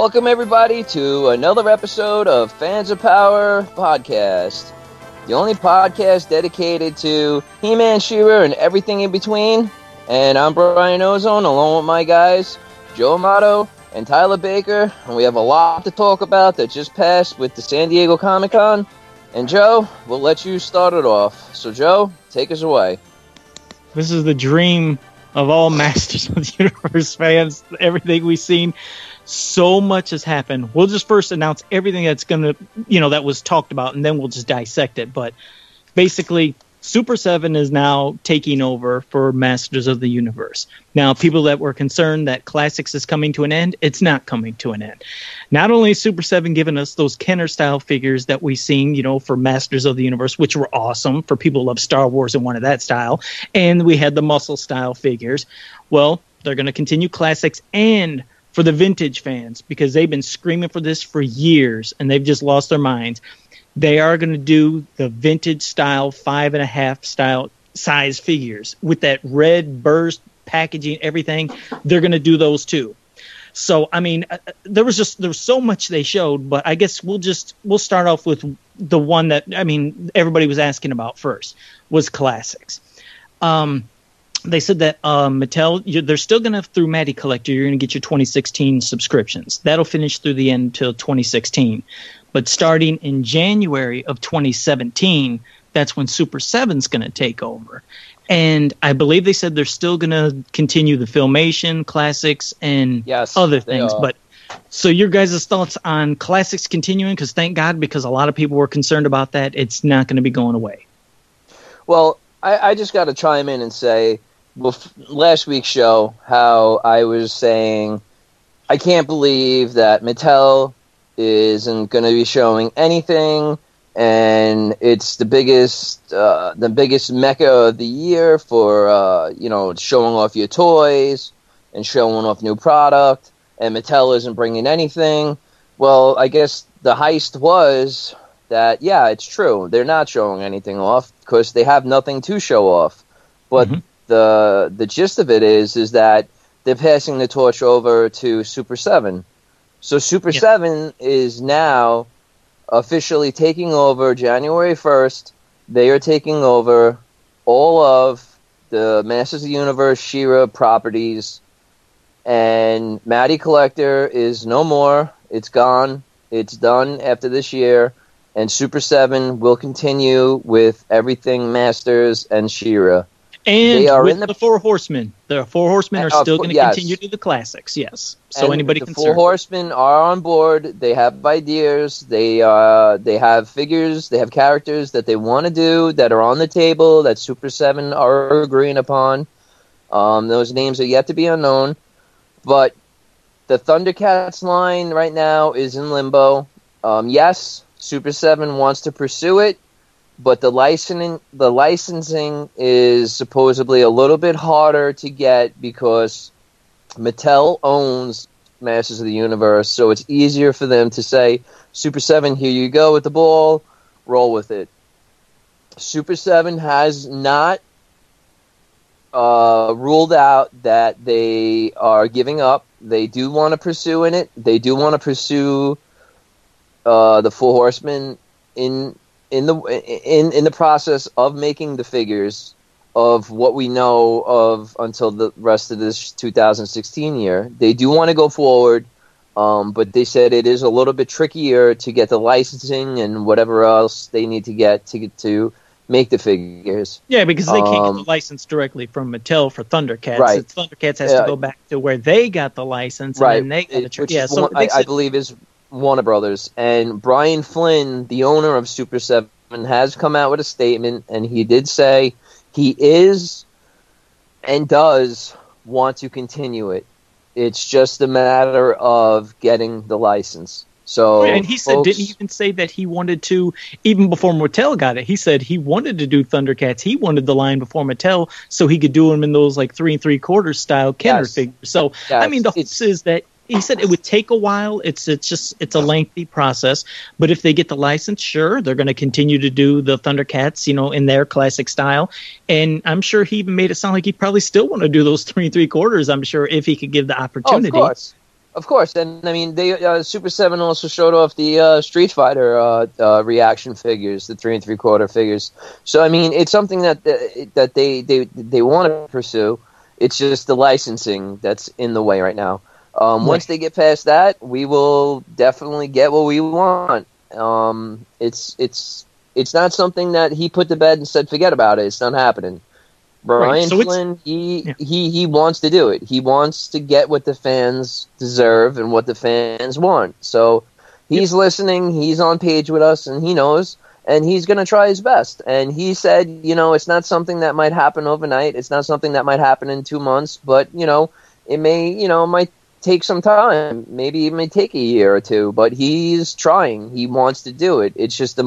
Welcome, everybody, to another episode of Fans of Power podcast, the only podcast dedicated to He-Man, She-Ra, and everything in between. And I'm Brian Ozone, along with my guys, Joe Amato and Tyler Baker, and we have a lot to talk about that just passed with the San Diego Comic-Con. And Joe, we'll let you start it off. So, Joe, take us away. This is the dream of all Masters of the Universe fans, everything we've seen. So much has happened. We'll just first announce everything that's going to, that was talked about, and then we'll just dissect it. But basically, Super 7 is now taking over for Masters of the Universe. Now, people that were concerned that Classics is coming to an end, it's not coming to an end. Not only is Super 7 giving us those Kenner-style figures that we've seen, for Masters of the Universe, which were awesome for people who love Star Wars and wanted that style, and we had the muscle-style figures. Well, they're going to continue Classics and for the vintage fans, because they've been screaming for this for years, and they've just lost their minds. They are going to do the vintage style 5.5 style size figures with that red burst packaging, everything. They're going to do those too. So, there was so much they showed, but I guess we'll start off with the one that, everybody was asking about first, was Classics. They said that Mattel, they're still going to, through Matty Collector, you're going to get your 2016 subscriptions. That'll finish through the end until 2016. But starting in January of 2017, that's when Super 7's going to take over. And I believe they said they're still going to continue the Filmation, Classics, and other things. But so your guys' thoughts on Classics continuing? Because thank God, because a lot of people were concerned about that. It's not going to be going away. Well, I just got to chime in and say, last week's show, how I was saying I can't believe that Mattel isn't going to be showing anything, and it's the biggest mecca of the year for showing off your toys and showing off new product, and Mattel isn't bringing anything. Well, I guess the heist was that, yeah, it's true, they're not showing anything off because they have nothing to show off. But the gist of it is that they're passing the torch over to Super 7. So Super 7 is now officially taking over January 1st. They are taking over all of the Masters of the Universe She-Ra properties. And Matty Collector is no more. It's gone. It's done after this year. And Super 7 will continue with everything Masters and She-Ra. And they are with the Four Horsemen. The Four Horsemen are still going to continue to the Classics, yes. So and anybody concerned. The Four Horsemen are on board. They have ideas. They have figures. They have characters that they want to do that are on the table that Super 7 are agreeing upon. Those names are yet to be unknown. But the Thundercats line right now is in limbo. Yes, Super 7 wants to pursue it. But the licensing is supposedly a little bit harder to get because Mattel owns Masters of the Universe, so it's easier for them to say, Super 7, here you go with the ball, roll with it. Super 7 has not ruled out that they are giving up. They do want to pursue in it. They do want to pursue the Four Horsemen in the process of making the figures of what we know of until the rest of this 2016 year. They do want to go forward, but they said it is a little bit trickier to get the licensing and whatever else they need to get to make the figures. Yeah, because they can't get the license directly from Mattel for Thundercats. Right. Thundercats has to go back to where they got the license, and then they got the I believe is Warner Brothers. And Brian Flynn, the owner of Super 7, has come out with a statement, and he did say he is and does want to continue it. It's just a matter of getting the license. So, and he said, didn't he even say that he wanted to, even before Mattel got it, he said he wanted to do Thundercats. He wanted the line before Mattel so he could do them in those like 3 3/4 style Kenner figures. So, the hope is that he said it would take a while. It's a lengthy process, but if they get the license, sure, they're going to continue to do the Thundercats, in their classic style. And I'm sure he even made it sound like he'd probably still want to do those 3 3/4. I'm sure if he could give the opportunity. Of course, and I mean, they Super 7 also showed off the Street Fighter reaction figures, the 3 3/4 figures. So I mean, it's something that they want to pursue. It's just the licensing that's in the way right now. Once they get past that, we will definitely get what we want. It's not something that he put to bed and said forget about it. It's not happening. Brian Flynn, he wants to do it. He wants to get what the fans deserve and what the fans want. So he's listening, he's on page with us, and he knows, and he's going to try his best. And he said, it's not something that might happen overnight. It's not something that might happen in 2 months, but, it may, might take some time. Maybe it may take a year or two, but he's trying. He wants to do it. It's just a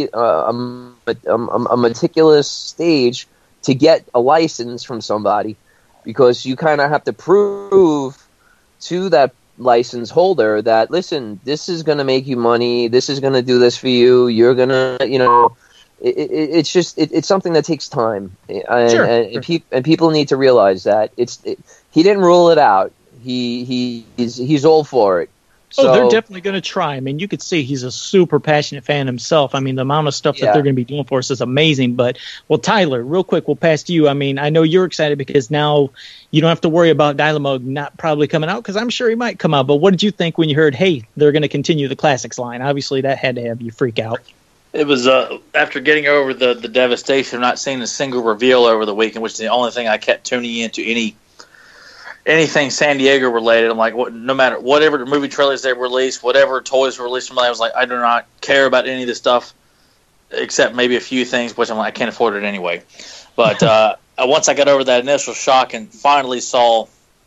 meticulous stage to get a license from somebody, because you kind of have to prove to that license holder that, listen, this is going to make you money, this is going to do this for you, you're going to, it's something that takes time. And people need to realize that. He didn't rule it out. He's all for it. So, they're definitely going to try. I mean, you could see he's a super passionate fan himself. I mean, the amount of stuff that they're going to be doing for us is amazing. But, well, Tyler, real quick, we'll pass to you. I mean, I know you're excited because now you don't have to worry about Dynamogue not probably coming out, because I'm sure he might come out. But what did you think when you heard, hey, they're going to continue the Classics line? Obviously, that had to have you freak out. It was after getting over the devastation of not seeing a single reveal over the weekend, which is the only thing I kept tuning into anything San Diego related. I'm like, no matter whatever movie trailers they release, whatever toys were released from them, I was like, I do not care about any of this stuff except maybe a few things, which I'm like, I can't afford it anyway. But once I got over that initial shock and finally saw,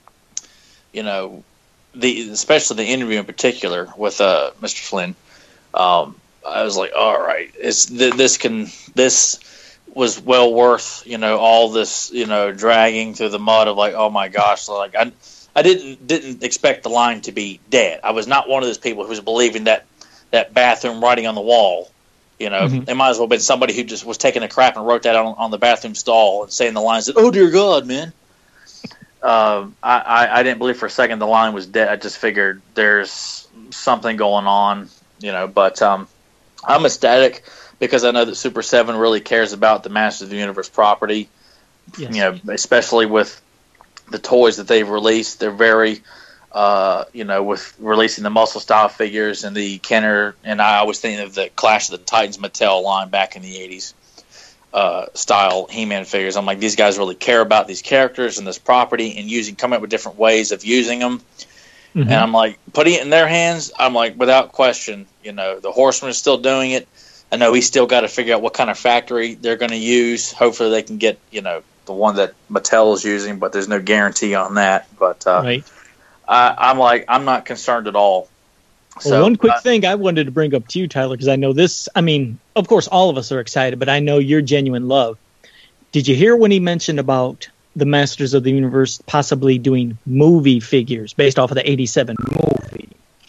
especially the interview in particular with Mr. Flynn, I was like, all right, this was well worth, all this, dragging through the mud of like, oh my gosh, like I didn't expect the line to be dead. I was not one of those people who was believing that bathroom writing on the wall, It might as well have been somebody who just was taking a crap and wrote that on the bathroom stall and saying the lines that, oh dear God, man. I didn't believe for a second the line was dead. I just figured there's something going on, but I'm ecstatic, because I know that Super 7 really cares about the Masters of the Universe property, especially with the toys that they've released. They're very, with releasing the muscle style figures and the Kenner, and I always think of the Clash of the Titans Mattel line back in the 80s style He-Man figures. I'm like, these guys really care about these characters and this property and coming up with different ways of using them. Mm-hmm. And I'm like, putting it in their hands, I'm like, without question, the Horseman is still doing it. I know he's still got to figure out what kind of factory they're going to use. Hopefully they can get, the one that Mattel is using, but there's no guarantee on that. But right. I'm not concerned at all. Well, one quick thing I wanted to bring up to you, Tyler, because I know this, I mean, of course, all of us are excited, but I know your genuine love. Did you hear when he mentioned about the Masters of the Universe possibly doing movie figures based off of the 87 movie?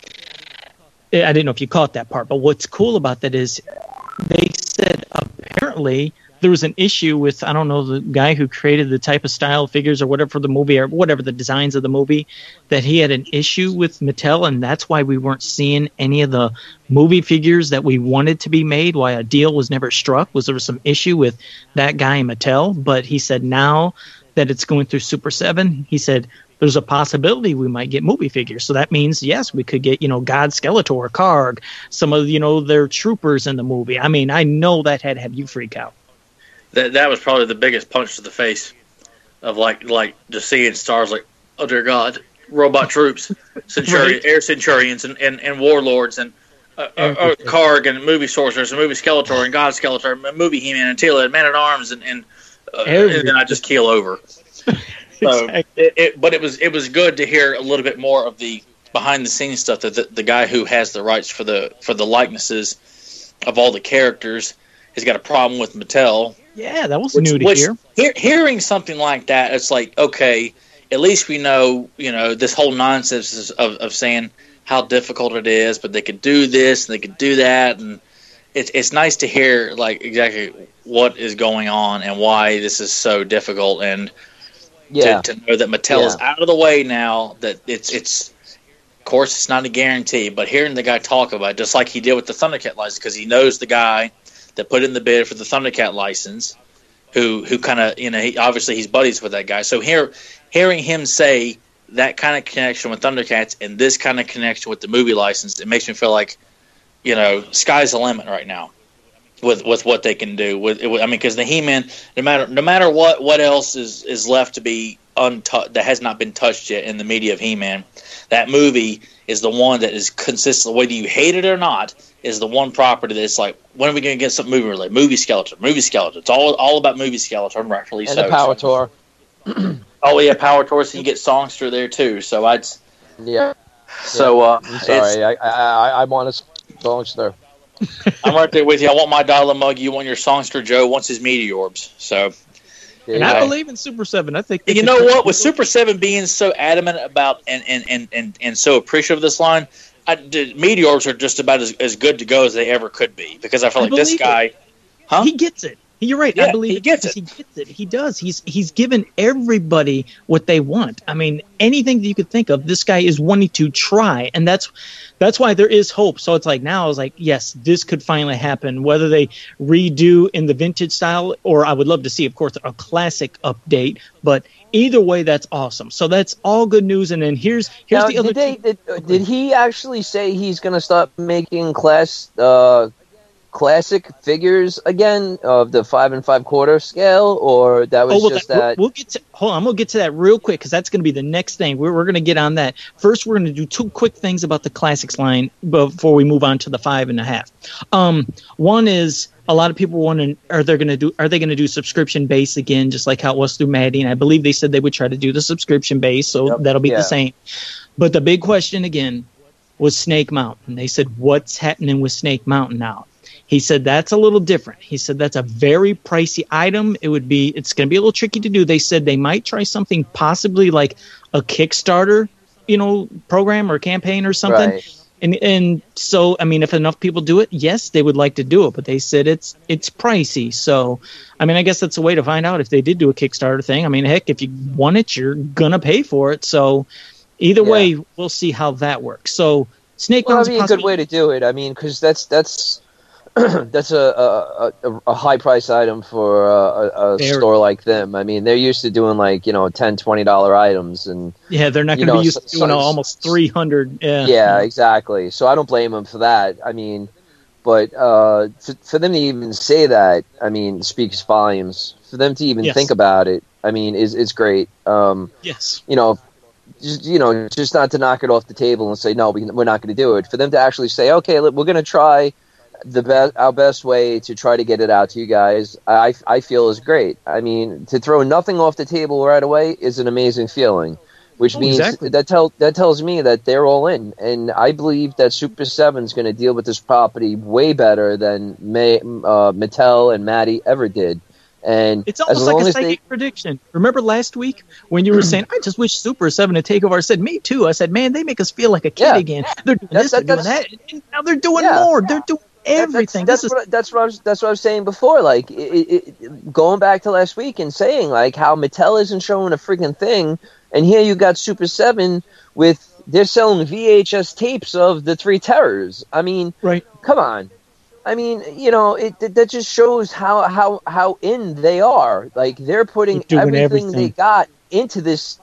I didn't know if you caught that part, but what's cool about that is they said apparently there was an issue with, I don't know, the guy who created the type of style figures or whatever for the movie, or whatever the designs of the movie, that he had an issue with Mattel, and that's why we weren't seeing any of the movie figures that we wanted to be made, why a deal was never struck, was there was some issue with that guy in Mattel. But he said now that it's going through Super 7, he said there's a possibility we might get movie figures. So that means, yes, we could get, God Skeletor, Karg, some of, their troopers in the movie. I mean, I know that had to have you freak out. That was probably the biggest punch to the face of like just seeing stars like, oh dear God, robot troops, air Centurions and warlords and Karg and movie sorcerers and movie Skeletor and God Skeletor and movie He-Man and Tila and Man at Arms and then I just keel over. So, but it was good to hear a little bit more of the behind the scenes stuff, that the guy who has the rights for the likenesses of all the characters has got a problem with Mattel. Yeah, that was new to hear. Hearing something like that, it's like, okay, at least we know, this whole nonsense of saying how difficult it is, but they could do this and they could do that, and it's nice to hear like exactly what is going on and why this is so difficult, and to know that Mattel is out of the way now, that it's course, it's not a guarantee, but hearing the guy talk about it, just like he did with the Thundercat license, because he knows the guy that put in the bid for the Thundercat license, who kind of, obviously he's buddies with that guy. So hearing him say that kind of connection with Thundercats and this kind of connection with the movie license, it makes me feel like, sky's the limit right now with what they can do. Because the He-Man, no matter what else is left to be untouched, that has not been touched yet in the media of He-Man, that movie is the one that is consistent, whether you hate it or not, is the one property that's like, when are we going to get some movie related? Movie Skeletor. It's all about Movie Skeletor, rightfully so. And the Power Tour. Oh yeah, Power Tour. So you get Songster there too. So yeah. So I'm sorry, I want a Songster. I'm right there with you. I want my Dollar Mug. You want your Songster. Joe wants his Meteorbs. So. And I believe in Super 7. I think you know what, with Super 7 being so adamant about and so appreciative of this line, the Meteorbs are just about as good to go as they ever could be, because I feel like this guy, he gets it. You're right. Yeah, I believe he gets it. He gets it. He does. He's given everybody what they want. I mean, anything that you could think of, this guy is wanting to try, and that's why there is hope. So it's like now I was like, yes, this could finally happen. Whether they redo in the vintage style, or I would love to see, of course, a classic update. But either way, that's awesome. So that's all good news. And then here's now, the other. Did he actually say he's going to start making classic figures again of the 5 5/4 scale, or that was just that? We'll get to. Hold on, I'm gonna get to that real quick because that's gonna be the next thing. We're gonna get on that. First, we're gonna do two quick things about the classics line before we move on to the 5 1/2. One is a lot of people wondering, are they gonna do subscription base again, just like how it was through Maddie? And I believe they said they would try to do the subscription base, so that'll be the same. But the big question again was Snake Mountain. They said, what's happening with Snake Mountain now? He said that's a little different. He said that's a very pricey item. It's going to be a little tricky to do. They said they might try something possibly like a Kickstarter, program or campaign or something. Right. And so, I mean, if enough people do it, yes, they would like to do it. But they said it's pricey. So, I mean, I guess that's a way to find out if they did do a Kickstarter thing. I mean, heck, if you want it, you're going to pay for it. So either way, we'll see how that works. So Snake Mountain's that'd be a good way to do it. I mean, because that's that's a high price item for a store like them. I mean, they're used to doing like $10, $20 items, and they're not going to be used to doing almost 300. Yeah, exactly. So I don't blame them for that. I mean, but for them to even say that, I mean, speaks volumes. For them to even think about it, I mean, is great. Yes. Just not to knock it off the table and say no, we're not going to do it. For them to actually say, okay, we're going to try our best way to try to get it out to you guys, I feel is great. I mean, to throw nothing off the table right away is an amazing feeling, which means that tells me that they're all in, and I believe that Super 7 is going to deal with this property way better than Mattel and Maddie ever did. And it's almost like a psychic prediction. Remember last week when you were saying, I just wish Super 7 would take over? I said, me too. I said, man, they make us feel like a kid again. They're doing this, they're doing that, and now they're doing more. They're doing everything. That's what I was saying before. Like going back to last week and saying like how Mattel isn't showing a freaking thing, and here you got Super 7 they're selling VHS tapes of the Three Terrors. I mean, come on. I mean, that just shows how in they are. Like they're putting everything they got into this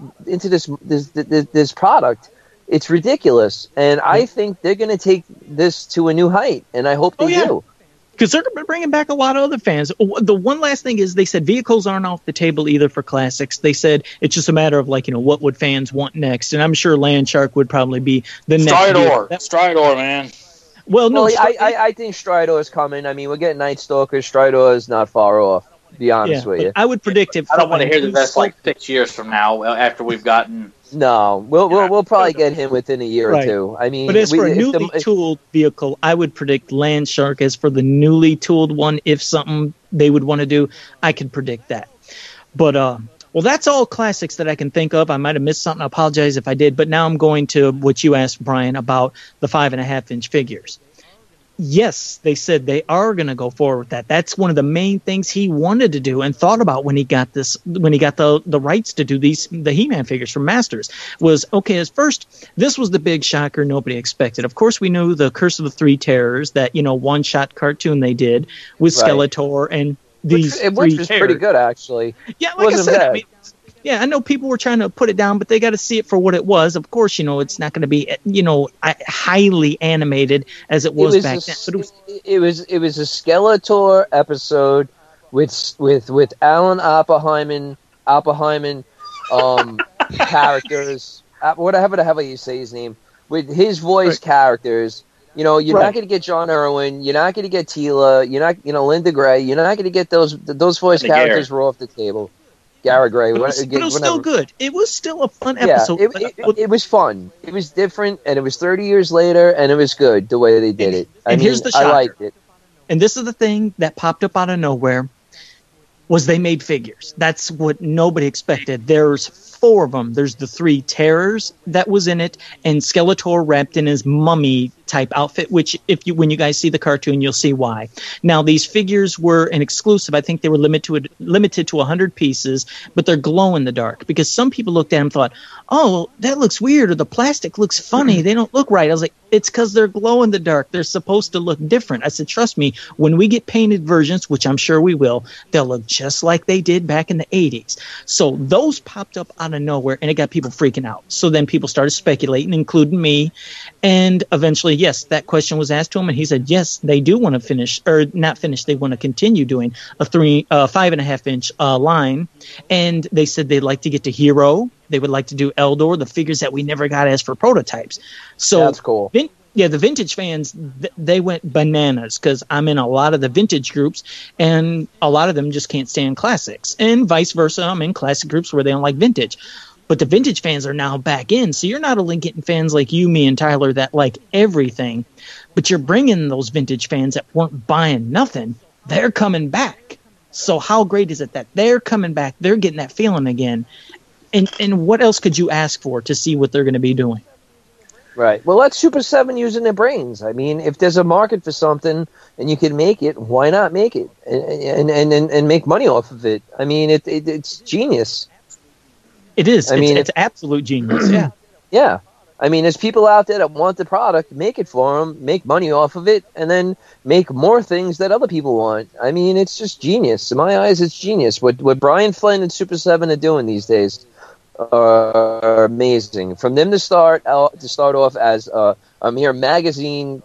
product. It's ridiculous, and I think they're going to take this to a new height, and I hope they do. Because they're bringing back a lot of other fans. The one last thing is they said vehicles aren't off the table either for classics. They said it's just a matter of what would fans want next, and I'm sure Landshark would probably be the next. Stridor, man. Well, I think Stridor is coming. I mean, we're getting Night Stalker. Stridor is not far off. To be honest with you, I would predict if I don't want to hear that that's like 6 years from now after we've gotten. No, we'll probably get him within a year or two. I mean, but as for a newly tooled vehicle, I would predict Landshark. As for the newly tooled one, if something they would want to do, I can predict that. But well, that's all classics that I can think of. I might have missed something. I apologize if I did. But now I'm going to what you asked, Brian, about the 5 1/2 inch figures. yes, they said they are going to go forward with that. That's one of the main things he wanted to do and thought about when he got the rights to do the He-Man figures from Masters. Was okay. As first, this was the big shocker nobody expected. Of course, we knew the Curse of the Three Terrors, that one-shot cartoon they did with Skeletor and these which was pretty good, actually. Yeah, like I said, I know people were trying to put it down, but they got to see it for what it was. Of course, it's not going to be, highly animated as it was back then. But it was a Skeletor episode with Alan Oppenheimer characters. Whatever the hell you say his name, with his voice characters. You're not going to get John Irwin. You're not going to get Tila. You're not, Linda Gray. You're not going to get those voice characters were off the table. Garrett Gray. But it was still good. It was still a fun episode. It was fun. It was different, and it was 30 years later, and it was good the way they did it. Here's the shocker. I liked it. And this is the thing that popped up out of nowhere, was they made figures. That's what nobody expected. There's 4 of them. There's the 3 Terrors that was in it, and Skeletor wrapped in his mummy type outfit, which when you guys see the cartoon, you'll see why. Now, these figures were an exclusive. I think they were limited to 100 pieces, but they're glow in the dark, because some people looked at them and thought, oh, that looks weird, or the plastic looks funny. They don't look right. I was like, it's because they're glow in the dark. They're supposed to look different. I said, trust me, when we get painted versions, which I'm sure we will, they'll look just like they did back in the 80s. So those popped up out of nowhere, and it got people freaking out. So then people started speculating, including me, and eventually, yes, that question was asked to him, and he said, yes, they do want to finish, or not finish, they want to continue doing a 5.5-inch line, and they said they'd like to get to Hero. They would like to do Eldor, the figures that we never got as for prototypes. So that's cool. The vintage fans, they went bananas, because I'm in a lot of the vintage groups, and a lot of them just can't stand classics, and vice versa. I'm in classic groups where they don't like vintage. But the vintage fans are now back in, so you're not only getting fans like you, me, and Tyler that like everything, but you're bringing those vintage fans that weren't buying nothing. They're coming back. So how great is it that they're coming back? They're getting that feeling again. And what else could you ask for to see what they're going to be doing? Right. Well, that's Super 7 using their brains. I mean, if there's a market for something and you can make it, why not make it and make money off of it? I mean, it's genius. It is. It's absolute genius. Yeah. Yeah. I mean, there's people out there that want the product, make it for them, make money off of it, and then make more things that other people want. I mean, it's just genius. In my eyes, it's genius. What Brian Flynn and Super 7 are doing these days are amazing. From them to start off as a mere magazine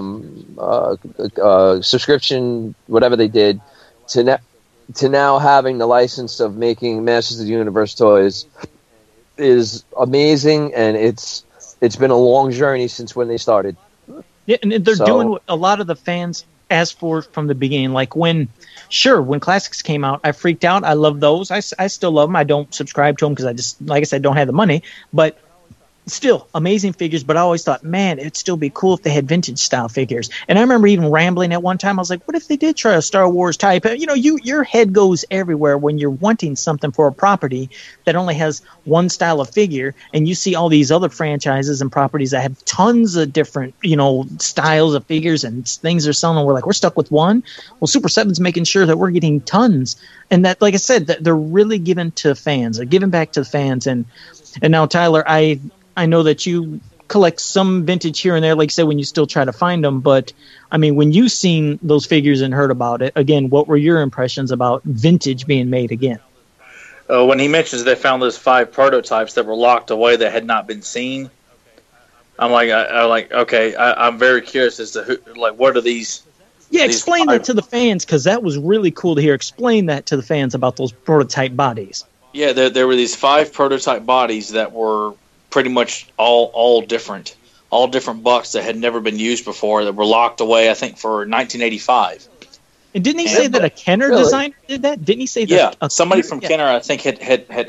subscription, whatever they did, to now having the license of making Masters of the Universe toys is amazing, and it's been a long journey since when they started. Yeah, and they're doing what a lot of the fans asked for from the beginning. Like when Classics came out, I freaked out. I love those. I still love them. I don't subscribe to them because I just, like I said, don't have the money. But still, amazing figures. But I always thought, man, it'd still be cool if they had vintage style figures. And I remember even rambling at one time. I was like, what if they did try a Star Wars type? Your head goes everywhere when you're wanting something for a property that only has one style of figure, and you see all these other franchises and properties that have tons of different, styles of figures and things they're selling. We're like, we're stuck with one. Well, Super 7's making sure that we're getting tons, and that, like I said, that they're really giving to fans. They're giving back to the fans, and now Tyler, I know that you collect some vintage here and there, like I said, when you still try to find them. But, I mean, when you seen those figures and heard about it, again, what were your impressions about vintage being made again? When he mentions they found those 5 prototypes that were locked away that had not been seen, I'm I'm very curious as to what are these? Yeah, explain that to the fans, because that was really cool to hear. Explain that to the fans about those prototype bodies. Yeah, there were these 5 prototype bodies that were pretty much all different bucks that had never been used before, that were locked away, I think, for 1985. And didn't he say that a Kenner designer did that? Didn't he say that? Yeah, somebody from Kenner, I think, had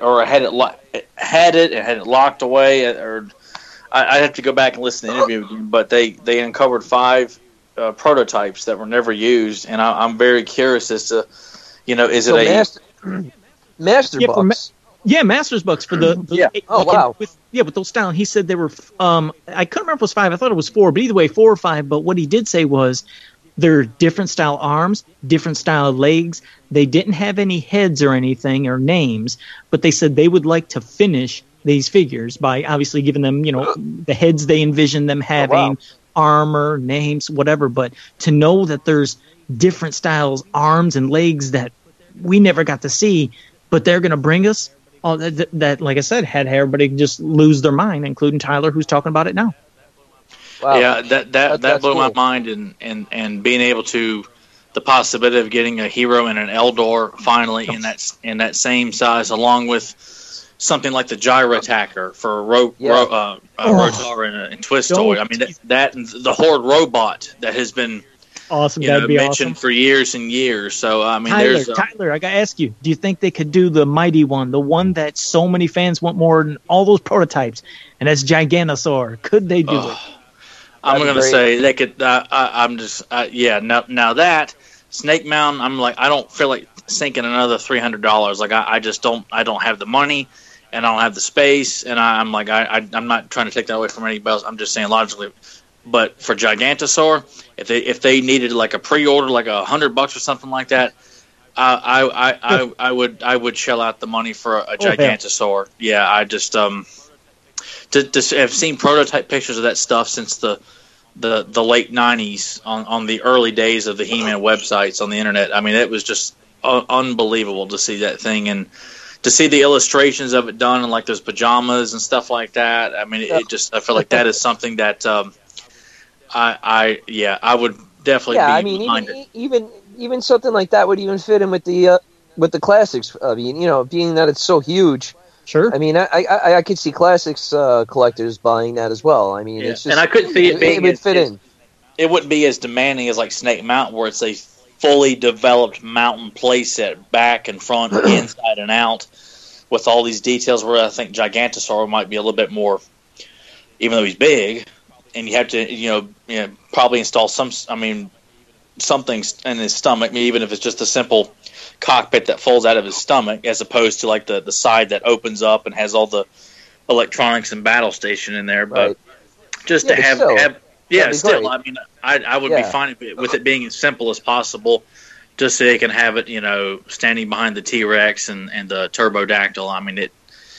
it locked away. Or I'd have to go back and listen to the interview again. But they uncovered 5 prototypes that were never used, and I'm very curious as to, is it Master Bucks? Yeah, Masters bucks for the Yeah. Oh, wow. With those style. He said they were. I couldn't remember if it was 5. I thought it was 4. But either way, 4 or 5. But what he did say was they're different style arms, different style legs. They didn't have any heads or anything or names, but they said they would like to finish these figures by obviously giving them, the heads they envision them having, armor, names, whatever. But to know that there's different styles, arms and legs that we never got to see, but they're going to bring us all that, like I said, had everybody just lose their mind, including Tyler, who's talking about it now. Wow. Yeah, that blew my mind, and being able to the possibility of getting a Hero and an Eldor finally in that same size, along with something like the Gyra Attacker for Rotar and Twistoid. I mean that and the Horde Robot that has been awesome. Mentioned for years and years. So I mean, Tyler, I gotta ask you: do you think they could do the mighty one, the one that so many fans want more than all those prototypes, and that's Giganosaur? Could they do it? I'm going to say they could. I'm just Now that Snake Mountain, I'm like, I don't feel like sinking another $300. Like I just don't. I don't have the money, and I don't have the space, and I'm like, I'm not trying to take that away from anybody else. I'm just saying logically. But for Gigantosaur, if they needed like a pre-order, like $100 or something like that, I would shell out the money for a Gigantosaur. Yeah, I just to have seen prototype pictures of that stuff since the late 90s on the early days of the He-Man websites on the internet. I mean, it was just unbelievable to see that thing and to see the illustrations of it done in like those pajamas and stuff like that. I mean, I feel like that is something that I would definitely be behind it. Even something like that would even fit in with the classics. I mean, being that it's so huge. Sure. I mean, I could see classics collectors buying that as well. I mean, it's just, and I couldn't see it being it would fit in. It wouldn't be as demanding as like Snake Mountain, where it's a fully developed mountain playset, back and front, inside and out, with all these details. Where I think Gigantosaur might be a little bit more, even though he's big, and you have to probably install something in his stomach, even if it's just a simple cockpit that folds out of his stomach, as opposed to like the side that opens up and has all the electronics and battle station in there. But just to have still, I mean, I would be fine with it being as simple as possible, just so they can have it, standing behind the T-Rex and the Turbodactyl. I mean,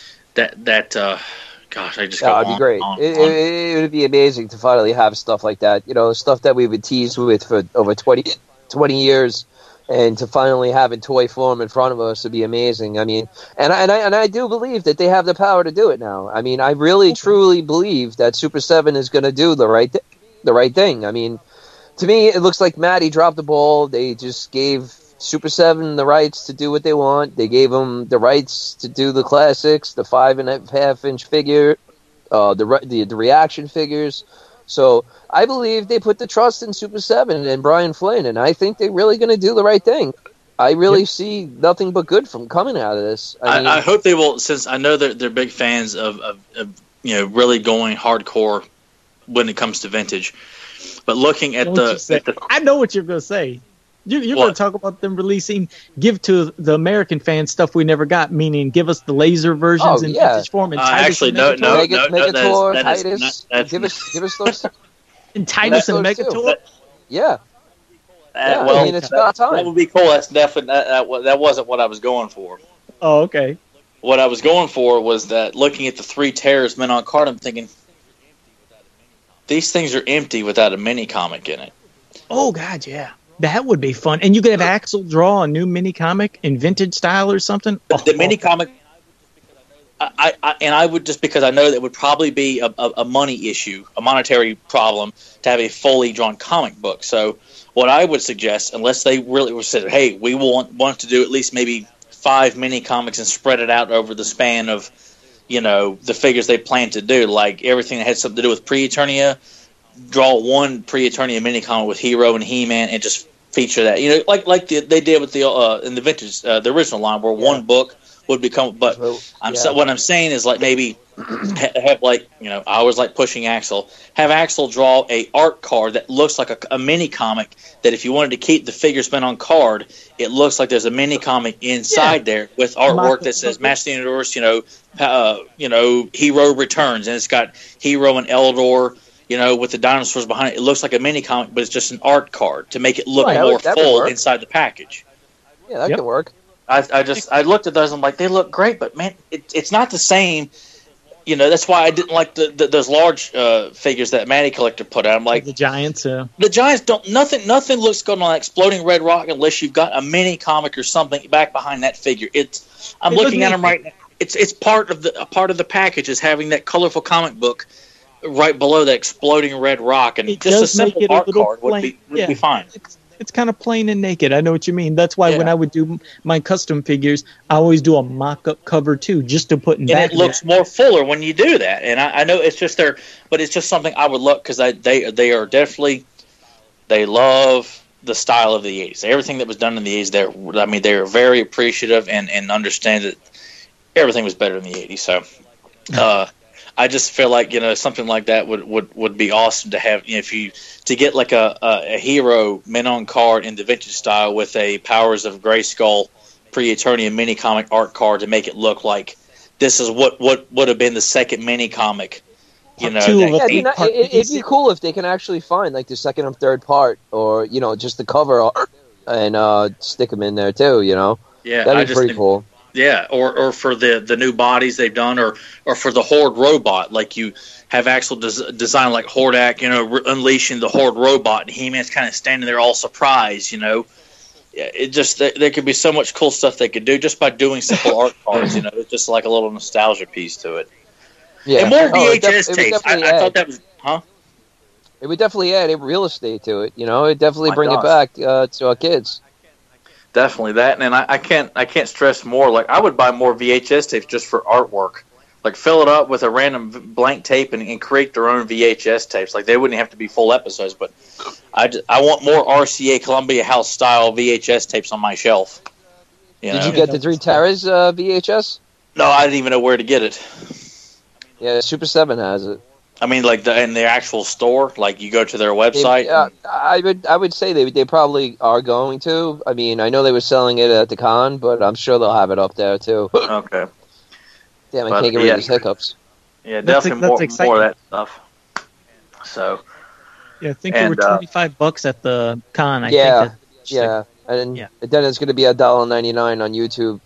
gosh, I just go on. It'd be great. It would be amazing to finally have stuff like that. Stuff that we would tease with for over 20 years. And to finally have in toy form in front of us would be amazing. I mean, and I do believe that they have the power to do it now. I mean, I really truly believe that Super 7 is going to do the right thing. I mean, to me, it looks like Matty dropped the ball. They just gave Super 7 the rights to do what they want. They gave them the rights to do the classics, the 5.5-inch figure, the reaction figures. So I believe they put the trust in Super 7 and Brian Flynn, and I think they're really going to do the right thing. I really see nothing but good from coming out of this. I hope they will, since I know that they're big fans of really going hardcore when it comes to vintage. But looking at I know what you're going to say. You're going to talk about them give to the American fans stuff we never got, meaning give us the laser versions in vintage form. And actually, no, Megator, Titus. Give us those. And Titus and Megator. Yeah. Well, I mean, it's about time. That would be cool. That's definitely that wasn't what I was going for. Oh, okay. What I was going for was that looking at the 3 Terrors Men on Card, I'm thinking these things are empty without a mini comic in it. Oh God, yeah. That would be fun. And you could have Axel draw a new mini comic in vintage style or something. The mini comic, I would, just because I know that would probably be a money issue, a monetary problem, to have a fully drawn comic book. So what I would suggest, unless they really said, hey, we want to do at least maybe 5 mini comics and spread it out over the span of, the figures they plan to do, like everything that had something to do with Pre-Eternia, draw 1 Pre-Eternia mini comic with Hero and He-Man and just feature that, like they did with the in the vintage, the original line, where 1 book would become. But what I'm saying is like maybe have like I always like pushing Axel. Have Axel draw a art card that looks like a mini comic. That if you wanted to keep the figure spin on card, it looks like there's a mini comic inside there with artwork that says Master of the Universe, Hero Returns, and it's got Hero and Eldor, with the dinosaurs behind it. It looks like a mini comic, but it's just an art card to make it look more full inside the package. Yeah, that could work. I looked at those. I'm like, they look great, but man, it's not the same. That's why I didn't like those large figures that Matty Collector put out. I'm like the Giants. The Giants don't. Nothing looks good on Exploding Red Rock unless you've got a mini comic or something back behind that figure. I'm looking at them right now. It's part of the package is having that colorful comic book right below that Exploding Red Rock, and just a simple art card would be fine. It's kind of plain and naked. I know what you mean. That's why when I would do my custom figures, I always do a mock-up cover too, just to put in back. And it looks more fuller when you do that. And I know it's just but it's just something I would look because they are definitely they love the style of the 80s. Everything that was done in the 80s, they are very appreciative and understand that everything was better in the 80s. So I just feel like something like that would be awesome to have. To get like a Hero mint on card in the vintage style with a Powers of Grayskull Pre-Eternia mini comic art card to make it look like this is what would have been the second mini comic. It'd be cool if they can actually find like the second or third part, or just the cover art and stick them in there too. Yeah, that'd be pretty cool. Yeah, or for the new bodies they've done, or for the Horde robot, like you have Axel design like Hordak, unleashing the Horde robot, and He-Man's kind of standing there all surprised, It just there could be so much cool stuff they could do just by doing simple art cards, It's just like a little nostalgia piece to it. Yeah, and more VHS tapes. I thought that was, It would definitely add real estate to it, It'd definitely bring it back to our kids. Definitely that, and I can't stress more. Like I would buy more VHS tapes just for artwork. Like fill it up with a random blank tape and create their own VHS tapes. Like they wouldn't have to be full episodes, but I want more RCA Columbia House style VHS tapes on my shelf. Did you get the Three Terrors VHS? No, I didn't even know where to get it. Yeah, Super 7 has it. I mean, like in their actual store, like you go to their website. I would say they probably are going to. I mean, I know they were selling it at the con, but I'm sure they'll have it up there too. Okay. Damn, I can't get rid of these hiccups. Yeah, definitely more of that stuff. So. Yeah, I think they were $25 at the con. And then it's going to be $1.99 on YouTube,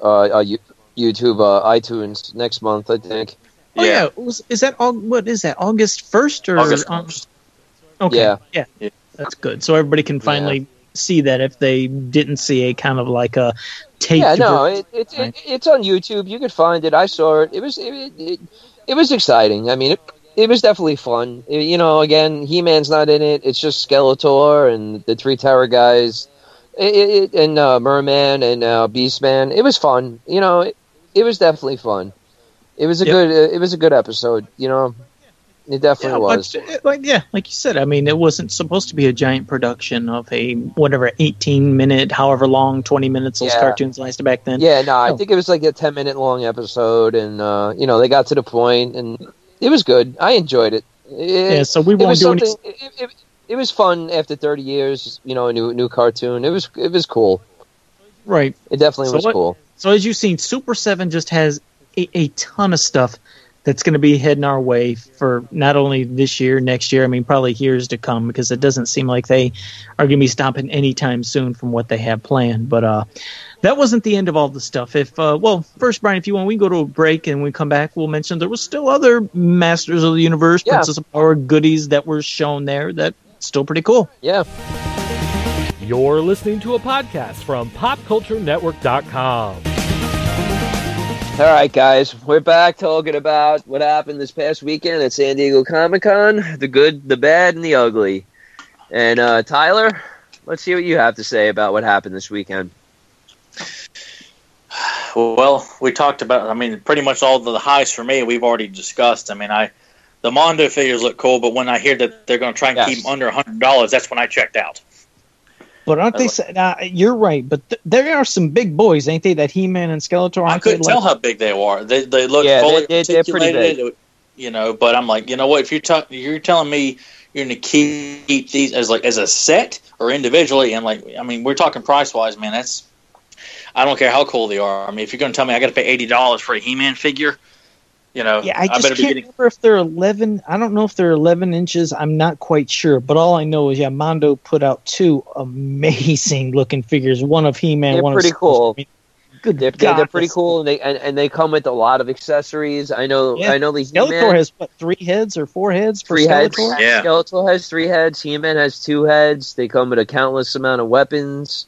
iTunes next month, I think. Oh yeah, is that what is that? August 1st or August 1st? Okay, yeah, that's good. So everybody can finally see that if they didn't see a kind of like a tape. Yeah, no, it's on YouTube. You could find it. I saw it. It was exciting. I mean, it was definitely fun. Again, He-Man's not in it. It's just Skeletor and the Three Terror guys, and Merman and Beastman. It was fun. It was definitely fun. It was a good episode, It definitely was. Like you said, I mean, it wasn't supposed to be a giant production of a 18-minute, however long, 20 minutes those cartoons lasted back then. Yeah, no, I think it was like a 10-minute long episode, and they got to the point, and it was good. I enjoyed it. So we won't do anything. It was fun after 30 years, a new cartoon. It was cool. Right. It definitely was cool. So as you've seen, Super 7 just has a ton of stuff that's going to be heading our way for not only this year, next year, I mean, probably years to come, because it doesn't seem like they are going to be stopping anytime soon from what they have planned. But that wasn't the end of all the stuff. First, Brian, if you want, we can go to a break, and when we come back, we'll mention there was still other Masters of the Universe, Princess of Power goodies that were shown there that's still pretty cool. Yeah. You're listening to a podcast from PopCultureNetwork.com. All right, guys, we're back talking about what happened this past weekend at San Diego Comic-Con, the good, the bad, and the ugly. And Tyler, let's see what you have to say about what happened this weekend. Well, we talked about, pretty much all the highs for me we've already discussed. The Mondo figures look cool, but when I hear that they're going to try and keep them under $100, that's when I checked out. But aren't they? You're right, but there are some big boys, ain't they? That He-Man and Skeletor. I couldn't tell how big they are. They look fully they're pretty big. But I'm like, you know what? If you're telling me you're going to keep these as a set or individually, and we're talking price wise, man. I don't care how cool they are. I mean, if you're going to tell me I got to pay $80 for a He-Man figure, I just can't remember if they're 11. I don't know if they're 11 inches. I'm not quite sure. But all I know is, Mondo put out 2 amazing looking figures. One of He-Man. They're one pretty of cool. They're pretty cool, and they come with a lot of accessories. I know the Skeletor has 3 heads or 4 heads for 3 heads. Skeletor? Yeah. Skeletor has 3 heads. He-Man has 2 heads. They come with a countless amount of weapons.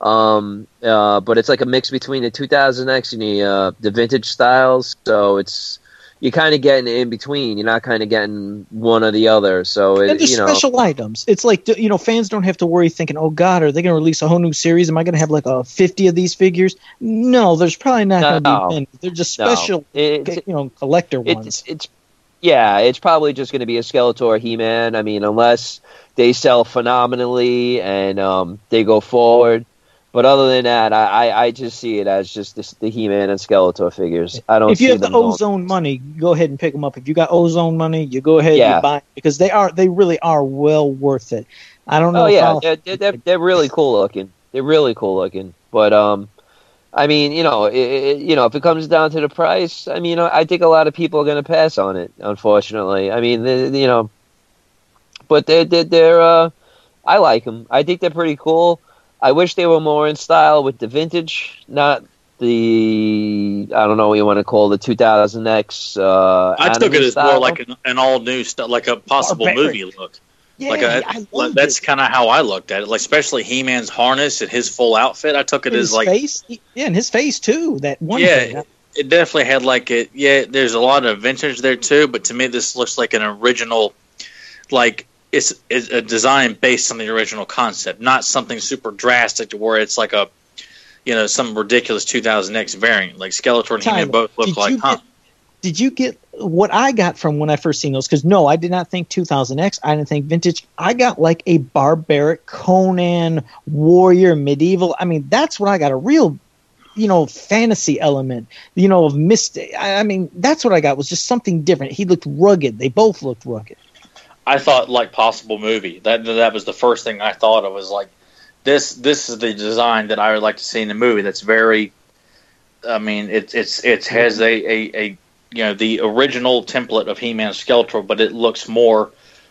But it's like a mix between the 2000X and the vintage styles. So you're kind of getting in between. You're not kind of getting one or the other. So and there's special items. It's like, fans don't have to worry thinking, oh God, are they going to release a whole new series? Am I going to have like 50 of these figures? No, there's probably not going to be many. They're just special, collector ones. It's probably just going to be a Skeletor He-Man. I mean, unless they sell phenomenally and they go forward. But other than that, I just see it as just the He-Man and Skeletor figures. I don't. If you have the Ozone money, go ahead and pick them up. If you got Ozone money, you go ahead and buy them because they really are well worth it. I don't know. They're really cool looking. They're really cool looking. But I mean, if it comes down to the price, I mean, I think a lot of people are going to pass on it. Unfortunately, I mean, but they're I like them. I think they're pretty cool. I wish they were more in style with the vintage, not the, I don't know what you want to call the 2000X. I took it as style. more like an all new stuff, like a possible movie look. Yeah, that's kind of how I looked at it. Like especially He-Man's harness and his full outfit. I took it as like face. And his face too. That one. Yeah, it definitely had like it. Yeah, there's a lot of vintage there too. But to me, this looks like an original, like. It's a design based on the original concept, not something super drastic to where it's like a, some ridiculous 2000X variant. Like Skeletor and He-Man both look like, Did you get what I got from when I first seen those? Because no, I did not think 2000X. I didn't think vintage. I got like a barbaric Conan warrior medieval. I mean, that's what I got. A real, fantasy element, of mystic. I mean, that's what I got was just something different. He looked rugged. They both looked rugged. I thought like possible movie. That was the first thing I thought of was like this is the design that I would like to see in the movie. That's very, I mean, it has a the original template of He-Man Skeletor, but it looks more,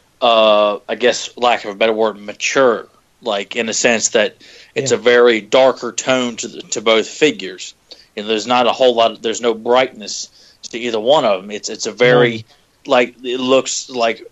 I guess, lack of a better word, mature. Like in the sense that it's a very darker tone to both figures. There's not a whole lot. There's no brightness to either one of them. It's a very like it looks like.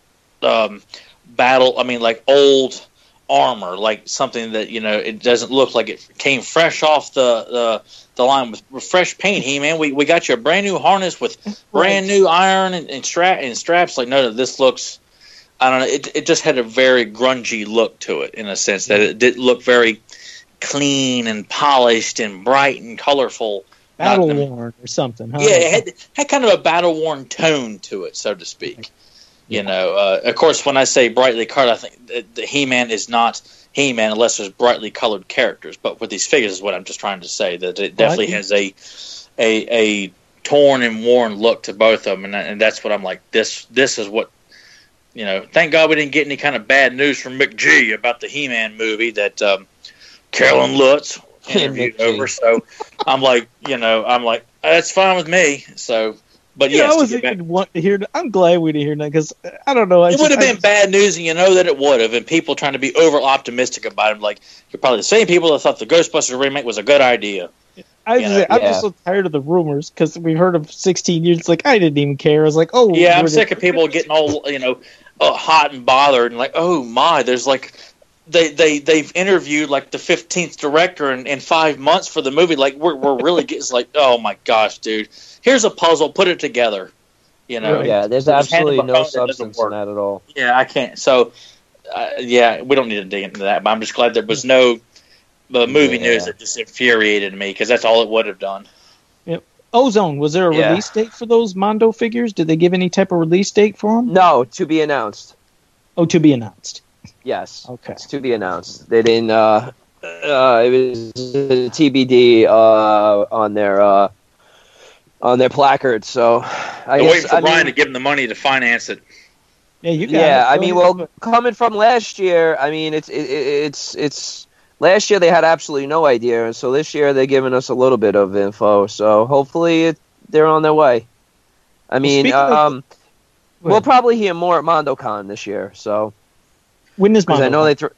Like old armor, like something that it doesn't look like it came fresh off the line with fresh paint. He-Man, we got you a brand new harness with brand new iron and straps. Like no, this looks, I don't know. It just had a very grungy look to it in a sense that it did look very clean and polished and bright and colorful. Battle worn or something. Huh? Yeah, it had kind of a battle worn tone to it, so to speak. Of course, when I say brightly colored, I think the He-Man is not He-Man unless there's brightly colored characters. But with these figures is what I'm just trying to say, that it definitely has a torn and worn look to both of them. And that's what I'm like, this is what, thank God we didn't get any kind of bad news from McG about the He-Man movie that Carolyn Lutz interviewed over. So I'm like, that's fine with me. So... But yes, I was even want to hear. I'm glad we didn't hear that because I don't know. It would have been bad news, and that it would have. And people trying to be over optimistic about it, like you're probably the same people that thought the Ghostbusters remake was a good idea. I'm just so tired of the rumors because we've heard of 16 years. It's like I didn't even care. I was like, oh yeah, I'm sick of people getting all hot and bothered and like, oh my, there's like they've interviewed like the 15th director in 5 months for the movie. Like we're really getting like, oh my gosh, dude. Here's a puzzle, put it together. Yeah, there's absolutely no substance in that at all. Yeah, I can't. So, we don't need to dig into that. But I'm just glad there was no movie news that just infuriated me because that's all it would have done. Yep. Ozone, was there a release date for those Mondo figures? Did they give any type of release date for them? No, to be announced. Oh, to be announced. Yes. Okay. It's to be announced. They didn't. It was TBD on their placard. So I'm waiting for Brian to give him the money to finance it. Yeah, you got it. Yeah, I Go mean, ahead. well, coming from last year, I mean, it's last year they had absolutely no idea, and so this year they're giving us a little bit of info. So hopefully they're on their way. I mean, speaking of- we'll probably hear more at MondoCon this year. So when is because I know Mondo?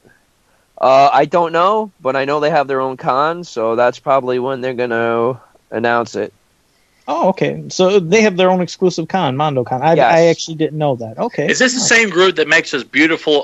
I don't know, but I know they have their own con, so that's probably when they're gonna announce it. Oh, okay. So they have their own exclusive con, MondoCon. I actually didn't know that. Okay. Is this the same group that makes those beautiful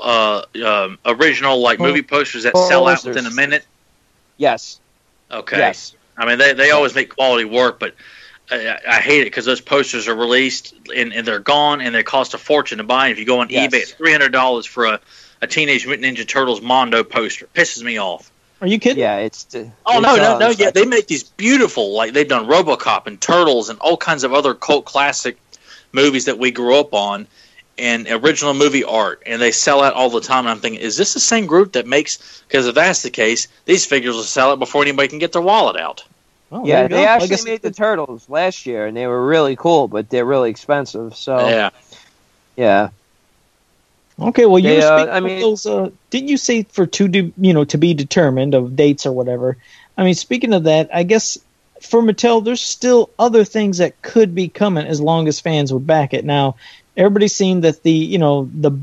original movie posters that sell out within a minute? Yes. Okay. Yes. I mean, they always make quality work, but I hate it because those posters are released and they're gone and they cost a fortune to buy. And if you go on eBay, it's $300 for a Teenage Mutant Ninja Turtles Mondo poster. Pisses me off. Are you kidding? Yeah, No. Yeah, they make these beautiful, they've done RoboCop and Turtles and all kinds of other cult classic movies that we grew up on and original movie art, and they sell out all the time. And I'm thinking, is this the same group that makes? Because if that's the case, these figures will sell it before anybody can get their wallet out. Oh, yeah, there you they go. actually made the Turtles last year, and they were really cool, but they're really expensive. So yeah. Okay, well, you were speaking I mean, of those. Didn't you say for to be determined of dates or whatever? I mean, speaking of that, I guess for Mattel, there's still other things that could be coming as long as fans would back it. Now, everybody's seen that the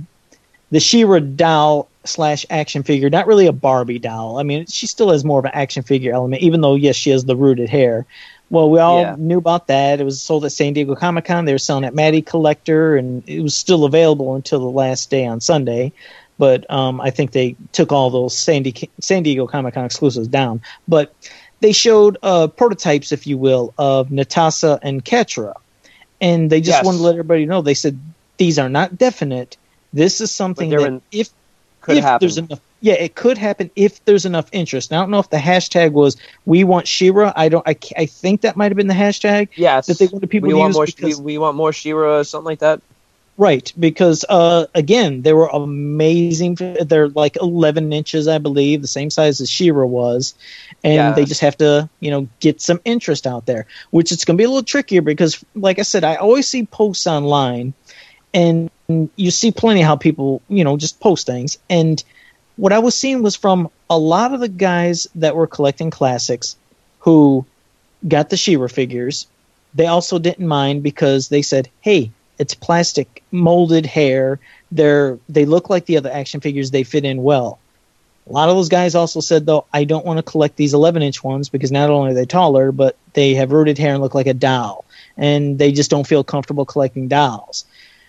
She-Ra doll / action figure, not really a Barbie doll. I mean, she still has more of an action figure element, even though yes, she has the rooted hair. Well, we all knew about that. It was sold at San Diego Comic-Con. They were selling at Matty Collector, and it was still available until the last day on Sunday. But I think they took all those San Diego Comic-Con exclusives down. But they showed prototypes, if you will, of Natasha and Catra. And they just wanted to let everybody know. They said, these are not definite. This is something that if there's enough... Yeah, it could happen if there's enough interest. Now, I don't know if the hashtag was "We want She-Ra." I think that might have been the hashtag. Yes, that they wanted people to use. We want more She-Ra, something like that. Right, because again, they were amazing. They're like 11 inches, I believe, the same size as She-Ra was, and they just have to, get some interest out there. Which it's going to be a little trickier because, like I said, I always see posts online, and you see plenty how people, just post things and. What I was seeing was from a lot of the guys that were collecting classics who got the She-Ra figures. They also didn't mind because they said, hey, it's plastic molded hair. They look like the other action figures. They fit in well. A lot of those guys also said, though, I don't want to collect these 11-inch ones because not only are they taller, but they have rooted hair and look like a doll. And they just don't feel comfortable collecting dolls.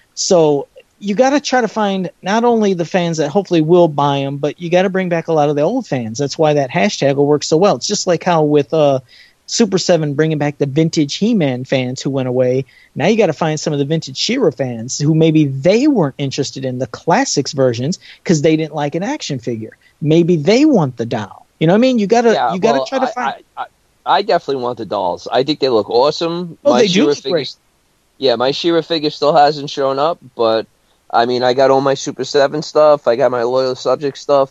So you got to try to find not only the fans that hopefully will buy them, but you got to bring back a lot of the old fans. That's why that hashtag will work so well. It's just like how with Super 7 bringing back the vintage He-Man fans who went away. Now you got to find some of the vintage She-Ra fans who maybe they weren't interested in the classics versions because they didn't like an action figure. Maybe they want the doll. You know what I mean? You got to try to find. I definitely want the dolls. I think they look awesome. Oh, they do look great. Yeah, my She-Ra figure still hasn't shown up, but I mean, I got all my Super 7 stuff. I got my Loyal Subject stuff.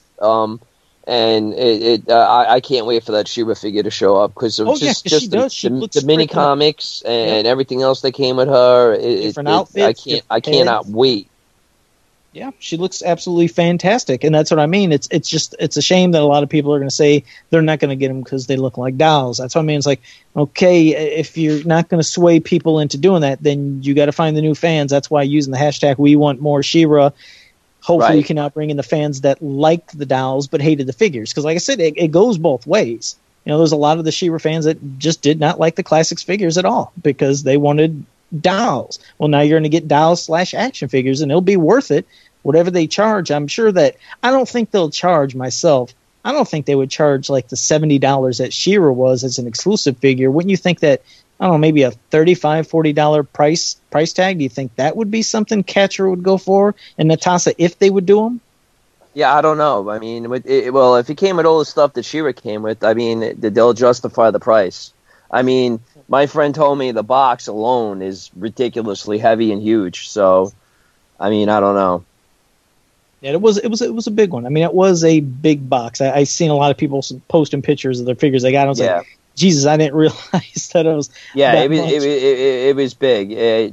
And I can't wait for that She-Ra figure to show up because just the mini comics and everything else that came with her. Different outfits. I cannot wait. Yeah, she looks absolutely fantastic, and that's what I mean. It's a shame that a lot of people are going to say they're not going to get them because they look like dolls. That's what I mean. It's like, okay, if you're not going to sway people into doing that, then you got to find the new fans. That's why using the hashtag We Want More She-Ra. Hopefully, you can now bring in the fans that liked the dolls but hated the figures. Because, like I said, it goes both ways. There's a lot of the She-Ra fans that just did not like the classics figures at all because they wanted dolls. Well, now you're going to get dolls / action figures, and it'll be worth it. Whatever they charge, I'm sure that I don't think they'll charge myself. I don't think they would charge like the $70 that She-Ra was as an exclusive figure. Wouldn't you think that, I don't know, maybe a $35, $40 price tag? Do you think that would be something Catra would go for and Natasha if they would do them? Yeah, I don't know. I mean, if it came with all the stuff that She-Ra came with, I mean, they'll justify the price. I mean, my friend told me the box alone is ridiculously heavy and huge. So, I mean, I don't know. Yeah, it was a big one. I mean, it was a big box. I seen a lot of people posting pictures of their figures they got. I was like, Jesus, I didn't realize that it was. Yeah, that it was big.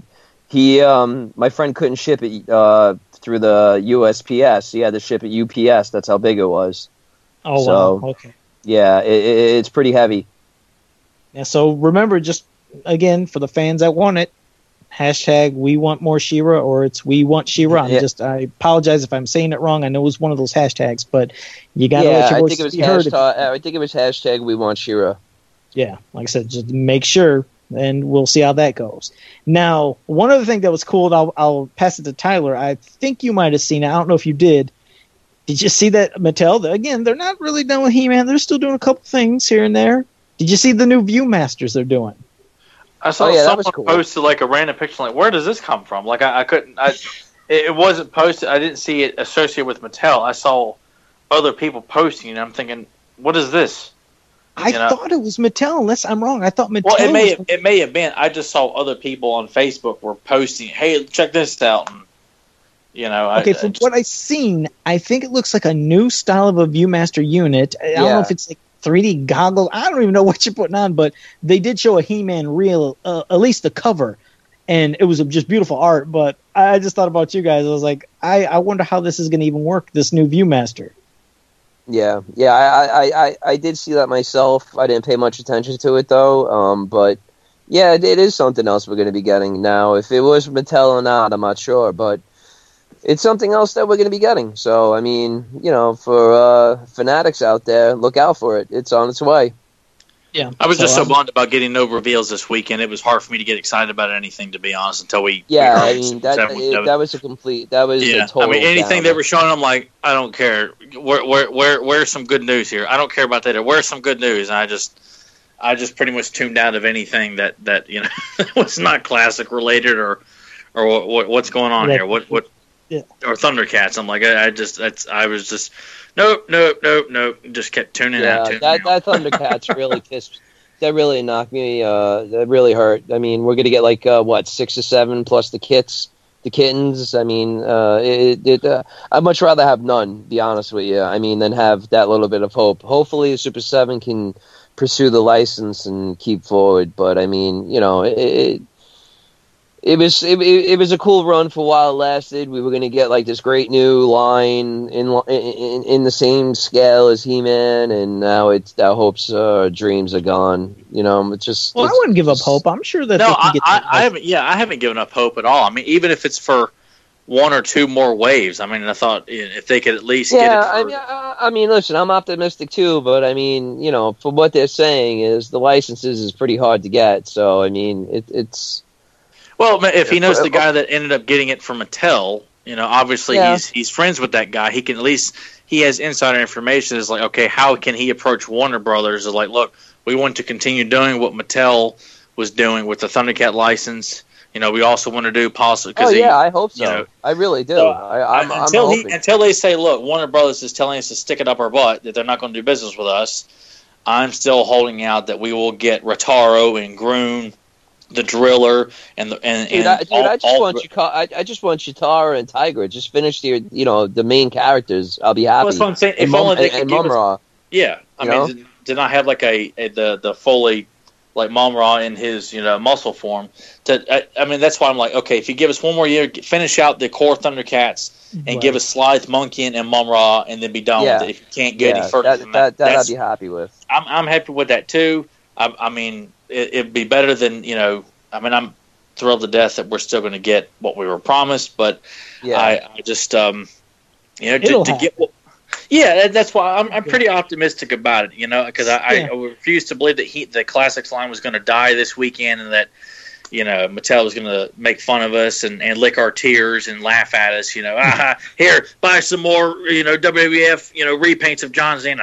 My friend couldn't ship it through the USPS. He had to ship it UPS. That's how big it was. Oh, so, wow. Okay. Yeah, it's pretty heavy. Yeah. So remember, just again for the fans that want it, hashtag we want more She-Ra, or it's we want She-Ra. I apologize if I'm saying it wrong. I know it was one of those hashtags, but you got to let your voice be heard. I think it was hashtag we want She-Ra. Yeah, like I said, just make sure, and we'll see how that goes. Now, one other thing that was cool, I'll pass it to Tyler. I think you might have seen it. I don't know if you did. Did you see that Mattel, again, they're not really done with He-Man. They're still doing a couple things here and there. Did you see the new Viewmasters they're doing? I saw someone posted like a random picture. Like, where does this come from? Like, I couldn't. It wasn't posted. I didn't see it associated with Mattel. I saw other people posting, and I'm thinking, what is this? I thought it was Mattel, unless I'm wrong. I thought Mattel. Well, it may have been. I just saw other people on Facebook were posting, "Hey, check this out." And, from what I've seen, I think it looks like a new style of a Viewmaster unit. I don't know if it's like 3D goggles. I don't even know what you're putting on, but they did show a He-Man reel, at least the cover, and it was just beautiful art. But I just thought about you guys. I was like, I wonder how this is going to even work, this new Viewmaster. Yeah, I did see that myself. I didn't pay much attention to it, though, but yeah, it is something else we're going to be getting now. If it was Mattel or not, I'm not sure, but it's something else that we're going to be getting. So, I mean, for fanatics out there, look out for it. It's on its way. Yeah, I was just so bummed about getting no reveals this weekend. It was hard for me to get excited about anything, to be honest, until we. Yeah, I mean that was a complete. That was a total. I mean, anything they were showing, I'm like, I don't care. Where's some good news here? I don't care about that. Where's some good news? And I just pretty much tuned out of anything that was not classic related or what's going on here. What or Thundercats. I'm like, I was just. Nope. Just kept tuning out. That Thundercats really pissed. That really knocked me. That really hurt. I mean, we're gonna get like 6 or 7 plus the kittens. I mean, I'd much rather have none. Be honest with you. I mean, than have that little bit of hope. Hopefully, the Super 7 can pursue the license and keep forward. But I mean, It was a cool run for a while it lasted. We were going to get like this great new line in the same scale as He-Man, and now our hopes, dreams are gone. It's just. Well, I wouldn't give up hope. I'm sure that. No, I haven't. Yeah, I haven't given up hope at all. I mean, even if it's for 1 or 2 more waves. I mean, I thought if they could at least get it. I mean, listen, I'm optimistic too, but I mean, for what they're saying is the licenses is pretty hard to get. So I mean, it's. Well, if he knows the guy that ended up getting it from Mattel, obviously he's friends with that guy. He can at least he has insider information. It's like, okay, how can he approach Warner Brothers? Is like, look, we want to continue doing what Mattel was doing with the Thundercat license. We also want to do possibly. I hope so. I really do. So, until they say, look, Warner Brothers is telling us to stick it up our butt that they're not going to do business with us. I'm still holding out that we will get Rotaro and Groon. The Driller I just want Chitara and Tiger. Just finish the main characters. I'll be happy. Well, that's what I'm saying. If only they could give us, I mean, did not have like the fully like Mom-Ra in his muscle form. I mean, that's why I'm like, okay, if you give us 1 more year, finish out the core Thundercats and give us Slythe, Munkin, and Mom-Ra, and then be done with it. If you can't get any further than that, I'd be happy with. I'm happy with that too. I mean. It'd be better than I mean, I'm thrilled to death that we're still going to get what we were promised, but I just to get that's why I'm pretty optimistic about it. Because I refuse to believe that the Classics line was going to die this weekend, and that Mattel was going to make fun of us and lick our tears and laugh at us. Here, buy some more WWF repaints of John Cena.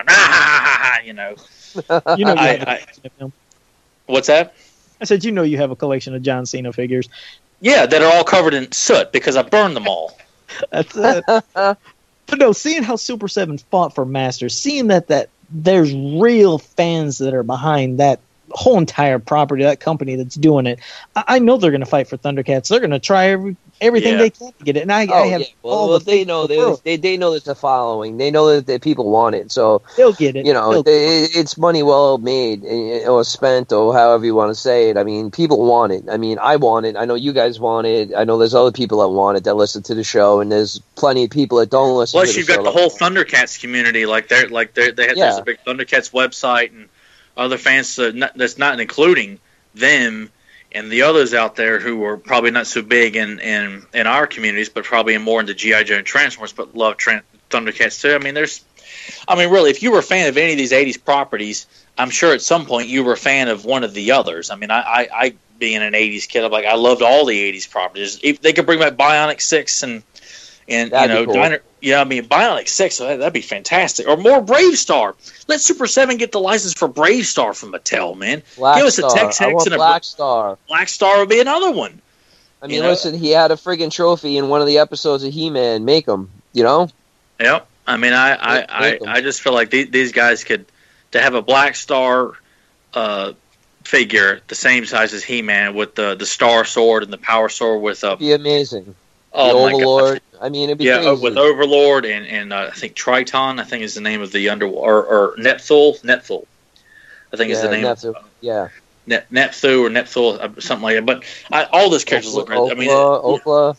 What's that? I said, you have a collection of John Cena figures. Yeah, that are all covered in soot because I burned them all. That's it. But no, seeing how Super 7 fought for Masters, seeing that there's real fans that are behind that whole entire property, that company that's doing it, I know they're going to fight for Thundercats. They're going to try everything they can to get it. And I have all the they know they know there's a following. They know that people want it, so they'll get it. It's money well made or spent or however you want to say it. I mean, people want it. I mean, I want it. I know you guys want it. I know there's other people that want it that listen to the show, and there's plenty of people that don't listen. Plus, to the you've show. got the whole Thundercats community. There's a big Thundercats website and other fans. That's not including them and the others out there who are probably not so big in our communities, but probably more into G.I. Joe and Transformers, but love Thundercats too. I mean, really, if you were a fan of any of these 80s properties, I'm sure at some point you were a fan of one of the others. I mean, I being an 80s kid, I loved all the 80s properties. If they could bring back Bionic 6 and cool. Bionic 6, that'd be fantastic. Or more Brave Star. Let Super 7 get the license for Brave Star from Mattel, man. Give us a Tex-Hex and a Black Star. Black Star would be another one. I mean, listen, he had a friggin' trophy in one of the episodes of He-Man. Make him, Yep. I mean, I just feel like these guys could, to have a Black Star figure the same size as He-Man with the Star Sword and the Power Sword with it'd be amazing. Oh, the Overlord. I mean, it'd be crazy. With Overlord and I think Triton, I think is the name of the or Nepthul. I think is the name. Nepthul. Nepthul or Nepthul, something like that. But all those characters look great. I mean, Okla.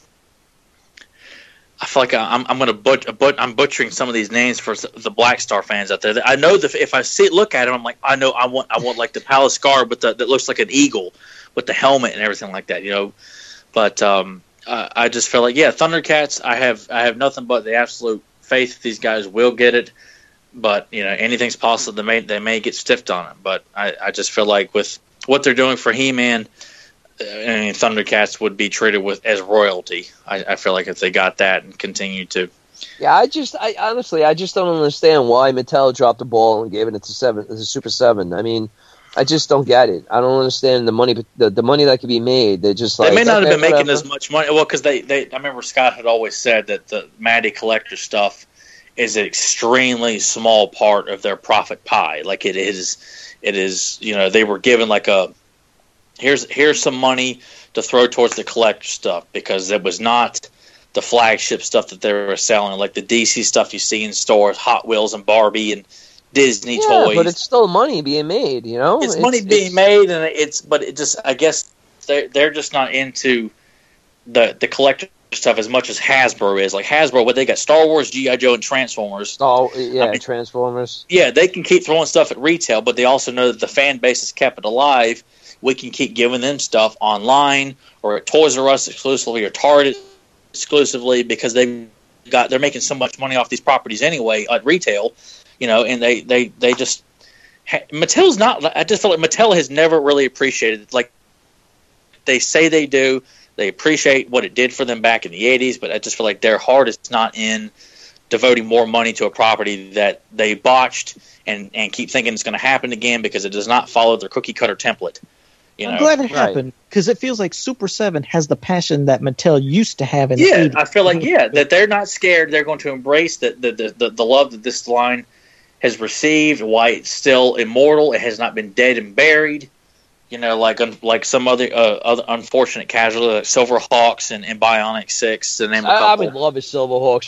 I feel like I'm butchering some of these names for the Black Star fans out there. I know that if I look at them, I'm like, I know I want like the Palace Guard, but that looks like an eagle with the helmet and everything like that, But I just feel like, Thundercats. I have nothing but the absolute faith that these guys will get it. But anything's possible. They may get stiffed on it. But I just feel like with what they're doing for He-Man, Thundercats would be treated as royalty. I feel like if they got that and continue to. Yeah, I honestly don't understand why Mattel dropped the ball and gave it to Super 7. I mean, I just don't get it. I don't understand the money that could be made. They're just like, they may not have been making as much money. Well, because I remember Scott had always said that the Matty collector stuff is an extremely small part of their profit pie. Like it is. They were given like here's some money to throw towards the collector stuff because it was not the flagship stuff that they were selling, like the DC stuff you see in stores, Hot Wheels and Barbie and Disney toys. But it's still money being made, It's money being made, and I guess they're just not into the collector stuff as much as Hasbro is. Like Hasbro, they got Star Wars, G.I. Joe, and Transformers. Transformers. Yeah, they can keep throwing stuff at retail, but they also know that the fan base has kept it alive. We can keep giving them stuff online or at Toys R Us exclusively or Target exclusively because they're making so much money off these properties anyway at retail. And they just Mattel's not. I just feel like Mattel has never really appreciated it. Like they say they do. They appreciate what it did for them back in the 80s, but I just feel like their heart is not in devoting more money to a property that they botched and keep thinking it's going to happen again because it does not follow their cookie cutter template. I'm glad it happened because it feels like Super 7 has the passion that Mattel used to have in the 80s. I feel like that they're not scared. They're going to embrace the love that this line has received, why it's still immortal. It has not been dead and buried. Like some other unfortunate casualty, like Silverhawks and Bionic 6. To name a couple. I would love a Silverhawks.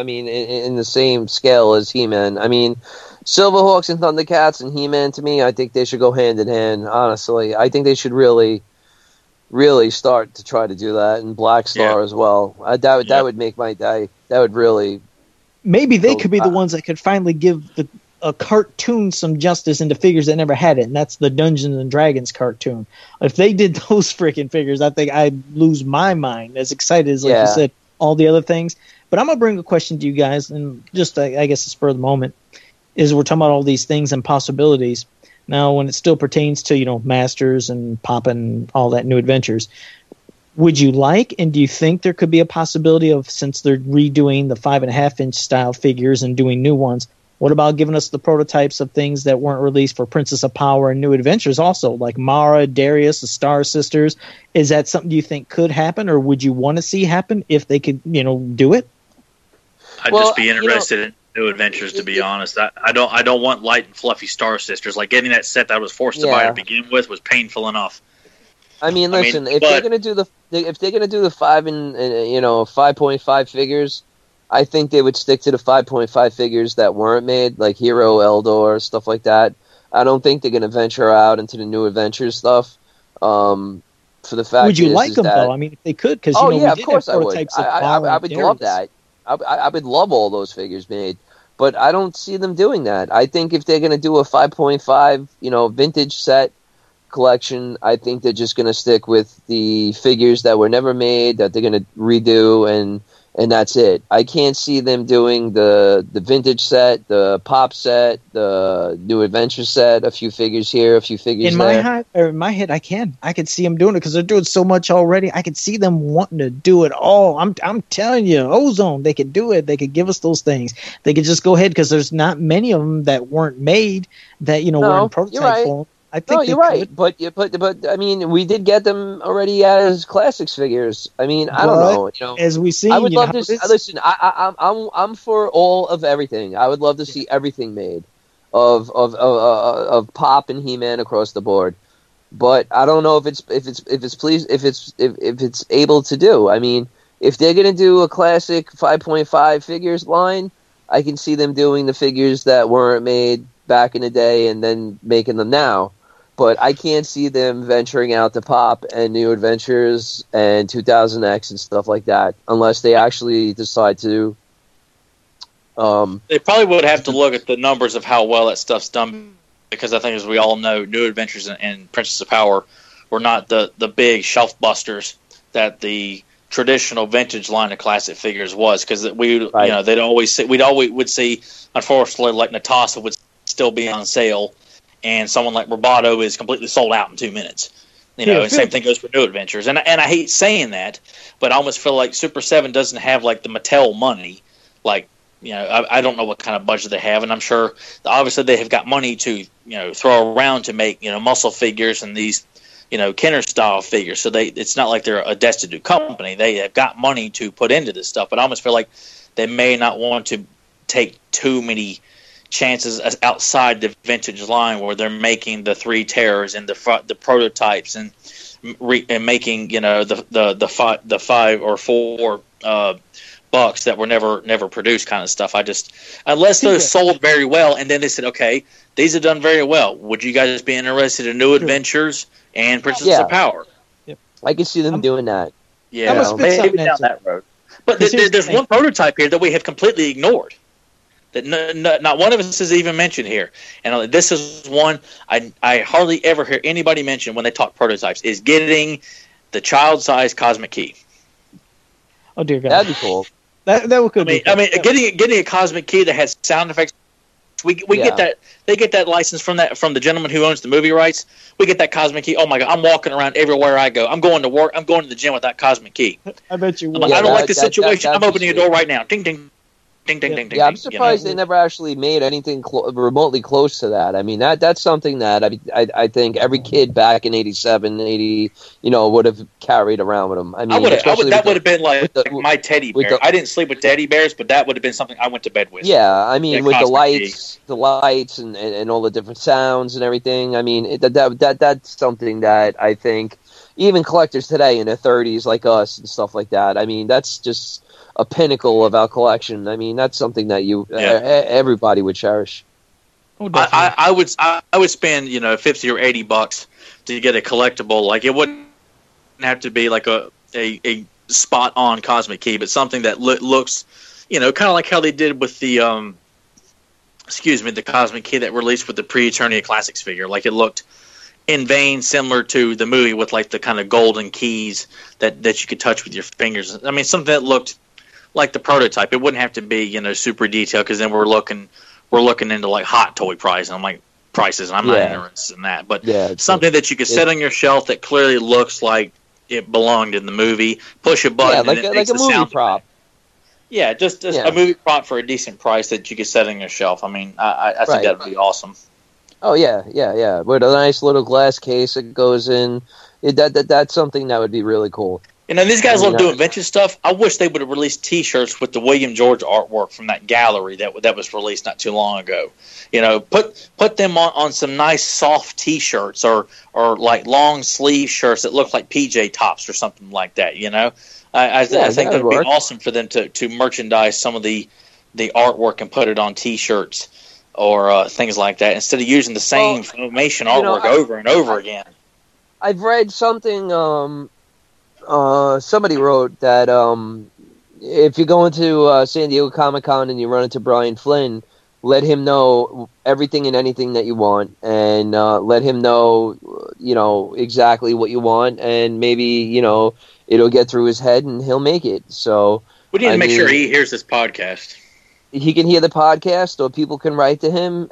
In the same scale as He-Man. I mean, Silverhawks and Thundercats and He-Man, to me, I think they should go hand in hand, honestly. I think they should really, really start to try to do that, and Black Star as well. That would make my day. That would really... Maybe they could be the ones that could finally give a cartoon some justice into figures that never had it, and that's the Dungeons and Dragons cartoon. If they did those freaking figures, I think I'd lose my mind, as excited as, like you said, all the other things. But I'm going to bring a question to you guys, and just, I guess, a spur of the moment, is we're talking about all these things and possibilities. Now, when it still pertains to, Masters and Pop and all that New Adventures, would you like, and do you think there could be a possibility of, since they're redoing the 5.5-inch style figures and doing new ones, what about giving us the prototypes of things that weren't released for Princess of Power and New Adventures also, like Mara, Darius, the Star Sisters? Is that something you think could happen, or would you want to see happen if they could, do it? I'd just be interested in New Adventures, to be honest. I don't want light and fluffy Star Sisters. Like getting that set that I was forced to buy to begin with was painful enough. I mean, listen, if they're gonna do the 5.5 figures, I think they would stick to the 5.5 figures that weren't made, like Hero, Eldor, stuff like that. I don't think they're gonna venture out into the new Adventures stuff. For the fact, would you like them though? I mean, if they could, because of course I would. I would love that. I would love all those figures made, but I don't see them doing that. I think if they're gonna do a 5.5, vintage set collection, I think they're just going to stick with the figures that were never made, that they're going to redo, and that's it. I can't see them doing the vintage set, the pop set, the new adventure set, a few figures here, a few figures there. In my head, I could see them doing it because they're doing so much already. I could see them wanting to do it all. I'm telling you, Ozone, they could do it. They could give us those things. They could just go ahead because there's not many of them that weren't made that were in prototype form. I think you're right, but I mean, we did get them already as classics figures. I mean, I don't know. As we see, I would love to listen. I'm for all of everything. I would love to see everything made of Pop and He-Man across the board. But I don't know if it's able to do. I mean, if they're gonna do a classic 5.5 figures line, I can see them doing the figures that weren't made back in the day and then making them now. But I can't see them venturing out to Pop and New Adventures and 2000X and stuff like that unless they actually decide to. They probably would have to look at the numbers of how well that stuff's done, because I think, as we all know, New Adventures and Princess of Power were not the big shelf busters that the traditional vintage line of classic figures was. Because we'd always see, unfortunately, like Natasa would still be on sale, and someone like Roboto is completely sold out in 2 minutes. And same thing goes for New Adventures. And I hate saying that, but I almost feel like Super 7 doesn't have like the Mattel money. Like, I don't know what kind of budget they have, and I'm sure obviously they have got money to throw around to make muscle figures and these Kenner style figures. So it's not like they're a destitute company. They have got money to put into this stuff, but I almost feel like they may not want to take too many chances outside the vintage line where they're making the 3 terrors and the prototypes and making the 5 or 4 bucks that were never produced kind of stuff. Unless those sold very well, and then they said, okay, these have done very well, would you guys be interested in New Adventures and Princess of Power? Yep. I can see them doing that. Yeah, maybe down that road. But there's one prototype here that we have completely ignored, that not one of us has even mentioned here. And this is one I hardly ever hear anybody mention when they talk prototypes, is getting the child-sized Cosmic Key. Oh, dear God. That'd be cool. That could be. I mean, getting a Cosmic Key that has sound effects. We get that. They get that license from the gentleman who owns the movie rights. We get that Cosmic Key. Oh my God! I'm walking around everywhere I go. I'm going to work. I'm going to the gym with that Cosmic Key. I bet you would. I don't like the situation. I'm opening a door right now. Ding ding. Ding, ding, ding, ding. Yeah, I'm surprised they never actually made anything remotely close to that. I mean, that's something that I think every kid back in 87, 80, would have carried around with them. I mean, that would have been like my teddy bear. I didn't sleep with teddy bears, but that would have been something I went to bed with. Yeah, I mean, with the lights and all the different sounds and everything. I mean, that's something that I think even collectors today in their 30s like us and stuff like that. I mean, that's just a pinnacle of our collection. I mean, that's something that everybody would cherish. Oh, I would spend $50 or $80 to get a collectible. Like, it wouldn't have to be like a spot on Cosmic Key, but something that looks kind of like how they did with the the Cosmic Key that released with the Pre-Eternia Classics figure. Like, it looked in vein similar to the movie with like the kind of golden keys that you could touch with your fingers. I mean, something that looked like the prototype. It wouldn't have to be super detailed, because then we're looking into like hot toy prices. And I'm like, prices, and I'm not interested in that. But something that you could set on your shelf that clearly looks like it belonged in the movie. Push a button, like a movie prop. Yeah, just a movie prop for a decent price that you could set on your shelf. I mean, I think that would be awesome. Oh yeah, with a nice little glass case that goes in. That's something that would be really cool. You know, these guys love doing vintage stuff. I wish they would have released T-shirts with the William George artwork from that gallery that was released not too long ago. You know, put them on some nice soft T-shirts or like long sleeve shirts that look like PJ tops or something like that. You know, I think that would be awesome for them to merchandise some of the artwork and put it on T-shirts or things like that instead of using the same Filmation artwork over and over again. I've read something. Somebody wrote that if you go into San Diego Comic-Con and you run into Brian Flynn, let him know everything and anything that you want, and let him know, exactly what you want, and maybe, it'll get through his head and he'll make it. So we need to make sure he hears this podcast. He can hear the podcast, or people can write to him.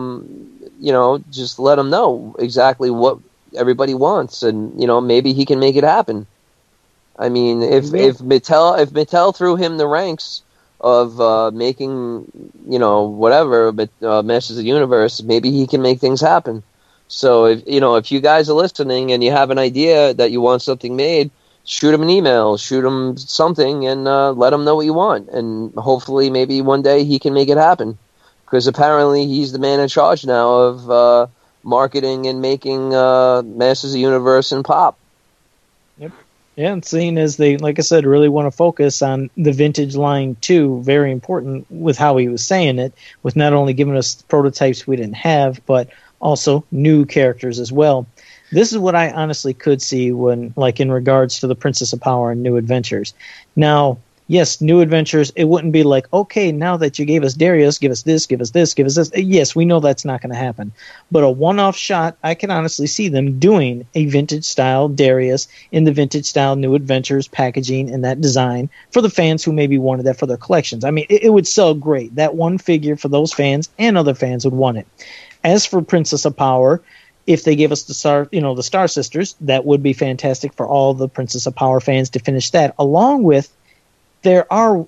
Just let him know exactly what everybody wants, and maybe he can make it happen. I mean, if Mattel threw him the ranks of making, whatever, but Masters of the Universe, maybe he can make things happen. So if you guys are listening and you have an idea that you want something made, shoot him an email, shoot him something, and let him know what you want. And hopefully, maybe one day he can make it happen, because apparently he's the man in charge now of marketing and making Masters of the Universe and Pop. Yep. Yeah, and seeing as they, like I said, really want to focus on the vintage line too, very important with how he was saying it, with not only giving us prototypes we didn't have, but also new characters as well. This is what I honestly could see when, like, in regards to the Princess of Power and New Adventures. Now, yes, New Adventures, it wouldn't be like, okay, now that you gave us Darius, give us this, give us this, give us this. Yes, we know that's not going to happen. But a one-off shot, I can honestly see them doing a vintage-style Darius in the vintage-style New Adventures packaging and that design for the fans who maybe wanted that for their collections. I mean, it would sell great. That one figure for those fans and other fans would want it. As for Princess of Power, if they gave us the Star Sisters, that would be fantastic for all the Princess of Power fans to finish that, along with there's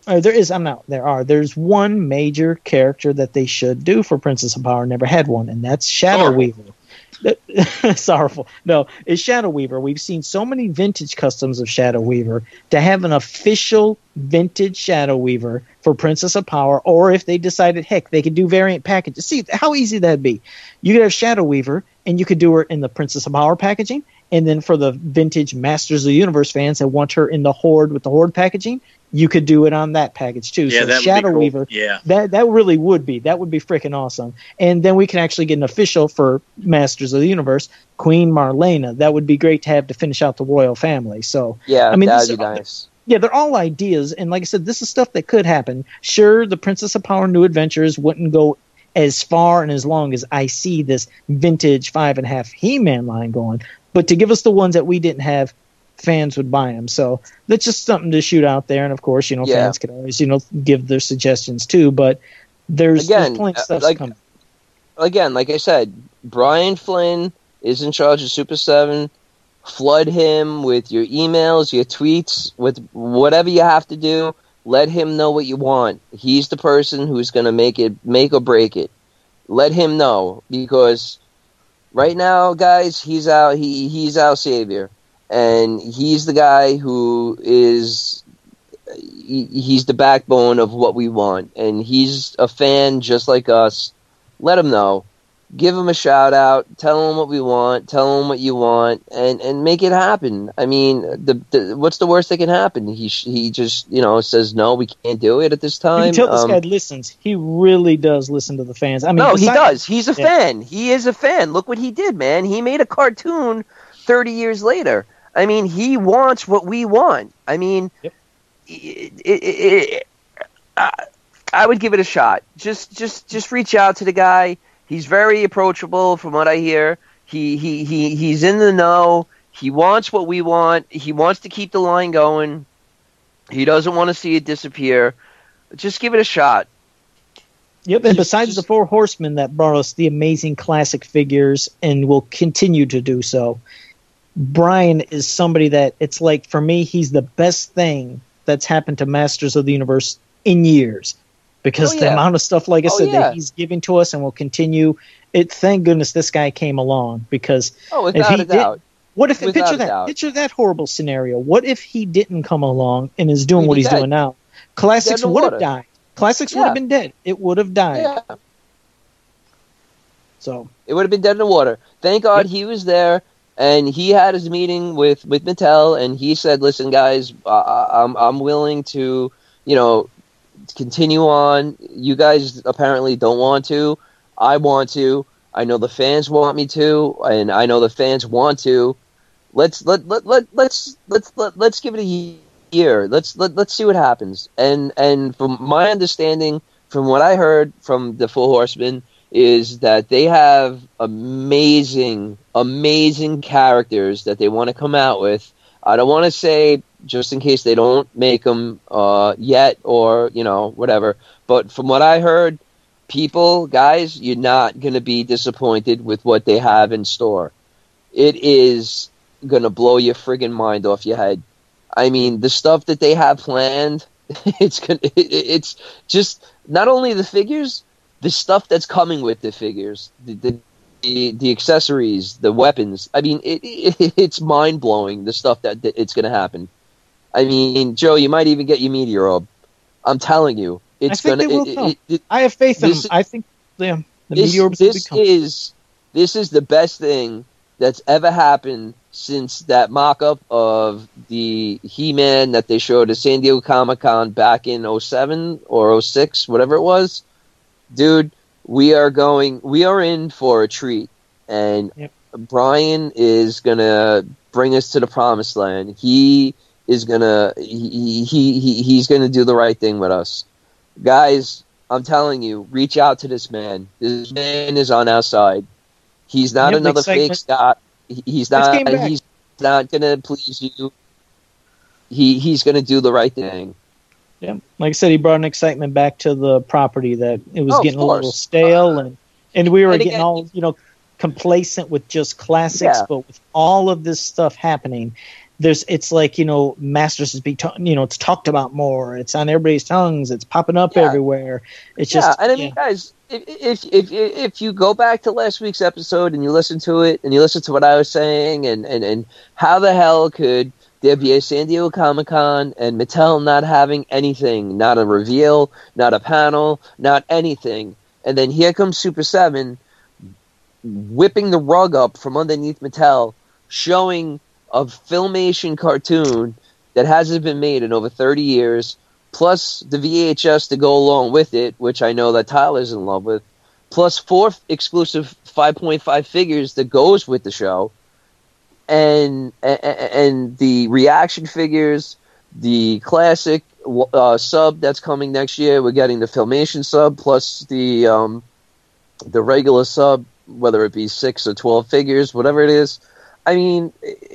one major character that they should do for Princess of Power, never had one, and that's Shadow Weaver. Sorrowful. No, it's Shadow Weaver. We've seen so many vintage customs of Shadow Weaver. To have an official vintage Shadow Weaver for Princess of Power, or if they decided, heck, they could do variant packages. See how easy that'd be. You could have Shadow Weaver, and you could do her in the Princess of Power packaging, and then for the vintage Masters of the Universe fans that want her in the Horde with the Horde packaging, you could do it on that package too. Yeah, so Shadow cool. Weaver, yeah, that really would be freaking awesome. And then we can actually get an official for Masters of the Universe, Queen Marlena. That would be great to have to finish out the royal family. So yeah, I mean, that'd be nice. Yeah, they're all ideas, and like I said, this is stuff that could happen. Sure, the Princess of Power New Adventures wouldn't go as far and as long as I see this vintage 5.5 He-Man line going, but to give us the ones that we didn't have, fans would buy them. So that's just something to shoot out there. And of course, fans can always, give their suggestions too. But there's plenty of stuff coming. Again, like I said, Brian Flynn is in charge of Super 7. Flood him with your emails, your tweets, with whatever you have to do. Let him know what you want. He's the person who's going to make or break it. Let him know, because right now, guys, he's our savior. And he's the guy who he's the backbone of what we want. And he's a fan just like us. Let him know. Give him a shout out. Tell him what we want. Tell him what you want, and make it happen. I mean, what's the worst that can happen? He just says no, we can't do it at this time. You can tell this guy listens. He really does listen to the fans. I mean, no, he does. He's a fan. He is a fan. Look what he did, man. He made a cartoon 30 years later. I mean, he wants what we want. I mean, I would give it a shot. Just reach out to the guy. He's very approachable, from what I hear. He's in the know. He wants what we want. He wants to keep the line going. He doesn't want to see it disappear. Just give it a shot. Yep, and besides the Four Horsemen that brought us the amazing classic figures and will continue to do so, Brian is somebody that, it's like, for me, he's the best thing that's happened to Masters of the Universe in years. Because the amount of stuff, like I said, that he's giving to us and will continue. Thank goodness this guy came along, because without a doubt. What if Without picture a that? doubt. Picture that horrible scenario. What if he didn't come along and is doing He'd what be he's dead. doing now? Classics Dead in the would have water. died. Classics would Yeah. have been dead. It would have died. Yeah. So It would have been dead in the water. Thank God he was there, and he had his meeting with Mattel, and he said, "Listen, guys, I'm willing to, continue on. You guys apparently don't want to. I want to. I know the fans want me to, and I know the fans want to. Let's give it a year. Let's see what happens." And from my understanding, from what I heard from the Four Horsemen, is that they have amazing characters that they want to come out with. I don't want to say just in case they don't make them yet or, whatever. But from what I heard, guys, you're not going to be disappointed with what they have in store. It is going to blow your friggin' mind off your head. I mean, the stuff that they have planned, it's just not only the figures, the stuff that's coming with the figures, the accessories, the weapons. I mean, it's mind blowing the stuff that it's going to happen. I mean, Joe, you might even get your meteor orb. I'm telling you, it's I think going they will come. I have faith in them. I think the meteor orbs will become. This is the best thing that's ever happened since that mock-up of the He-Man that they showed at San Diego Comic-Con back in 07 or 06, whatever it was. Dude, we are in for a treat, and Brian is gonna bring us to the promised land. He is gonna he's gonna do the right thing with us, guys. I'm telling you, reach out to this man. This man is on our side. He's not another fake Scott. He's not gonna please you. He's gonna do the right thing. Yeah, like I said, he brought an excitement back to the property that it was getting a little stale, and we were getting all complacent with just classics. Yeah. But with all of this stuff happening, it's like Masters is it's talked about more. It's on everybody's tongues. It's popping up everywhere. It's just and I mean, guys, if you go back to last week's episode and you listen to it and you listen to what I was saying and how the hell could there be a San Diego Comic-Con and Mattel not having anything, not a reveal, not a panel, not anything. And then here comes Super 7 whipping the rug up from underneath Mattel, showing a Filmation cartoon that hasn't been made in over 30 years, plus the VHS to go along with it, which I know that Tyler's in love with, plus 4 exclusive 5.5 figures that goes with the show. And the reaction figures, the classic sub that's coming next year. We're getting the Filmation sub plus the regular sub, whether it be 6 or 12 figures, whatever it is. I mean,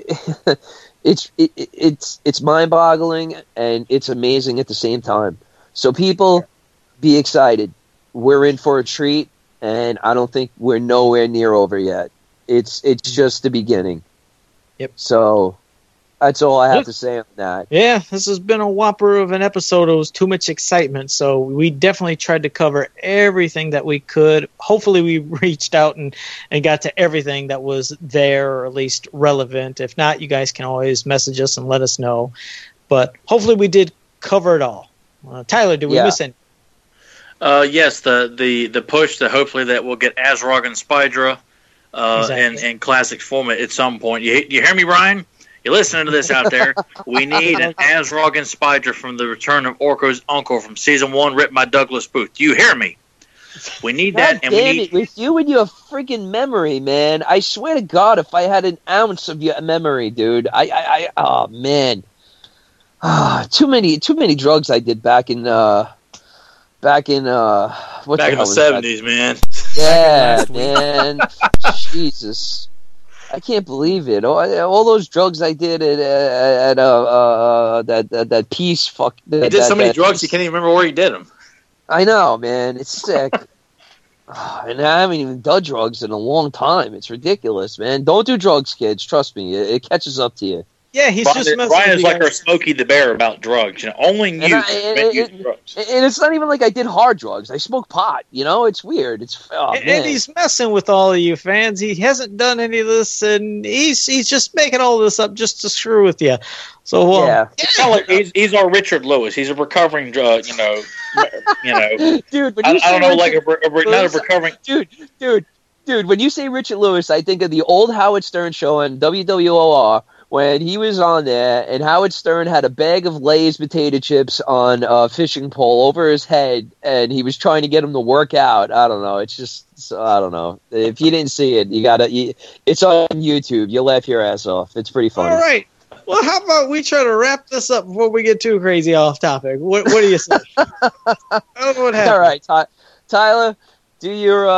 it's mind-boggling and it's amazing at the same time. So people, be excited. We're in for a treat, and I don't think we're nowhere near over yet. It's just the beginning. Yep. So that's all I have to say on that. Yeah, this has been a whopper of an episode. It was too much excitement, so we definitely tried to cover everything that we could. Hopefully we reached out and got to everything that was there, or at least relevant. If not, you guys can always message us and let us know. But hopefully we did cover it all. Tyler, did we miss any? Yes, the push that hopefully that we'll get Azrog and Spydra in classic format at some point. You hear me, Brian? You're listening to this out there. We need an Azrog and Spydra from the Return of Orko's Uncle from Season 1, written by Douglas Booth. Do you hear me? We need that. God damn it, with you and your freaking memory, man. I swear to God, if I had an ounce of your memory, dude, oh, man. Too many drugs I did back in the 70s, man. Yeah, man. Jesus. I can't believe it. All those drugs I did at that Peace. Fuck. You did so many drugs you can't even remember where you did them. I know, man. It's sick. And I haven't even done drugs in a long time. It's ridiculous, man. Don't do drugs, kids. Trust me. It catches up to you. Yeah, he's just messing Brian with is you like guys. our Smokey the Bear about drugs. Only And you I- use drugs. And it's not even like I did hard drugs. I smoke pot. It's weird. It's man. And he's messing with all of you fans. He hasn't done any of this, and he's just making all this up just to screw with you. So yeah. It's kind of like he's our Richard Lewis. He's a recovering drug. Dude, when I you say don't know, like Richard not a Lewis, recovering. Dude, when you say Richard Lewis, I think of the old Howard Stern show on WWOR when he was on there, and Howard Stern had a bag of Lay's potato chips on a fishing pole over his head, and he was trying to get him to work out. I don't know. It's just, I don't know. If you didn't see it, it's on YouTube. You'll laugh your ass off. It's pretty funny. all right. Well, how about we try to wrap this up before we get too crazy off topic? What do you say? I don't know what happened. All right, Tyler, do your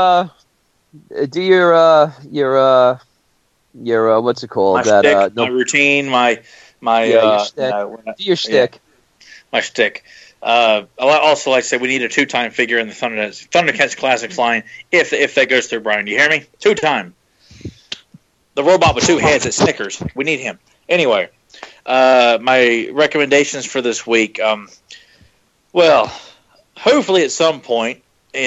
what's it called? My routine, my your shtick. Do your shtick. Yeah, my shtick. I also like to say we need a 2-time figure in the Thundercats Classics line if that goes through, Brian. Do you hear me? 2-time. The robot with 2 heads at Snickers. We need him. Anyway, my recommendations for this week. Well, hopefully at some point,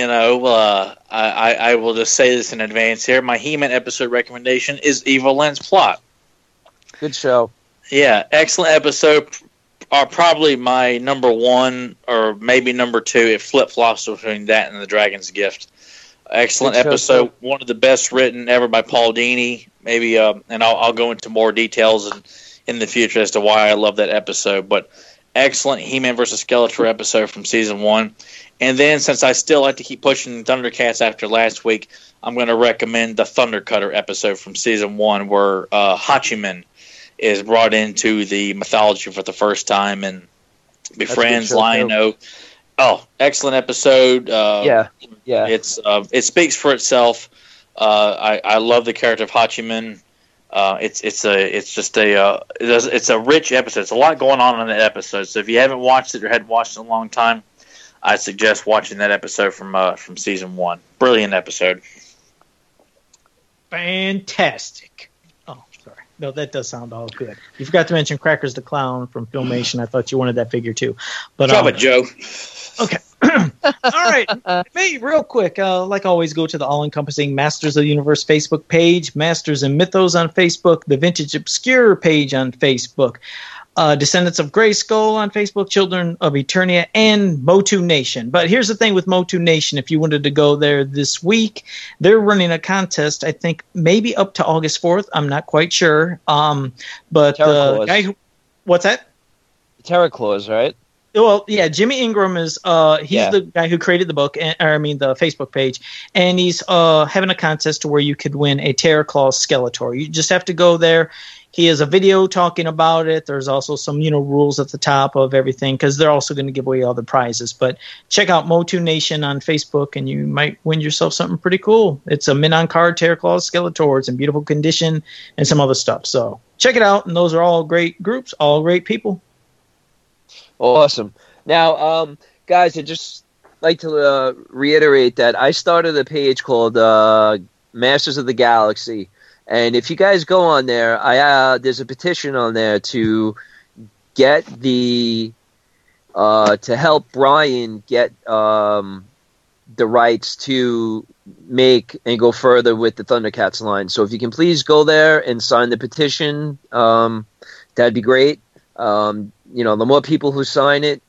I will just say this in advance here. My He-Man episode recommendation is Evil Lyn's Plot. Good show. Yeah, excellent episode. Probably my number 1 or maybe number 2. It flip-flops between that and The Dragon's Gift. Excellent episode. One of the best written ever by Paul Dini. Maybe, and I'll go into more details in the future as to why I love that episode. But excellent He-Man vs. Skeletor episode from season 1. And then, since I still like to keep pushing Thundercats after last week, I'm going to recommend the Thundercutter episode from season 1, where Hachiman is brought into the mythology for the first time and befriends Lion-O. Oh, excellent episode. Yeah. It speaks for itself. I love the character of Hachiman. It's a rich episode. It's a lot going on in that episode. So if you haven't watched it or hadn't watched it in a long time, I suggest watching that episode from season 1. Brilliant episode. Fantastic. Oh, sorry. No, that does sound all good. You forgot to mention Crackers the Clown from Filmation. I thought you wanted that figure too. But Drop it, Joe. Okay. All right. Hey, real quick, like always, go to the all-encompassing Masters of the Universe Facebook page, Masters and Mythos on Facebook, the Vintage Obscure page on Facebook, Descendants of Grayskull on Facebook, Children of Eternia, and Motu Nation. But here's the thing with Motu Nation. If you wanted to go there this week, they're running a contest, I think, maybe up to August 4th. I'm not quite sure. But the guy who... What's that? Terror Claws, right? Well, yeah, Jimmy Ingram is the guy who created the book, the Facebook page, and he's having a contest to where you could win a Terror Claws Skeletor. You just have to go there. He has a video talking about it. There's also some, rules at the top of everything because they're also going to give away other prizes. But check out Motu Nation on Facebook, and you might win yourself something pretty cool. It's a mint on card Terror Claws Skeletor. It's in beautiful condition and some other stuff. So check it out, and those are all great groups, all great people. Awesome. Now, guys, I'd just like to reiterate that I started a page called Masters of the Galaxy. And if you guys go on there, there's a petition on there to get to help Brian get the rights to make and go further with the Thundercats line. So if you can please go there and sign the petition, that'd be great. The more people who sign it,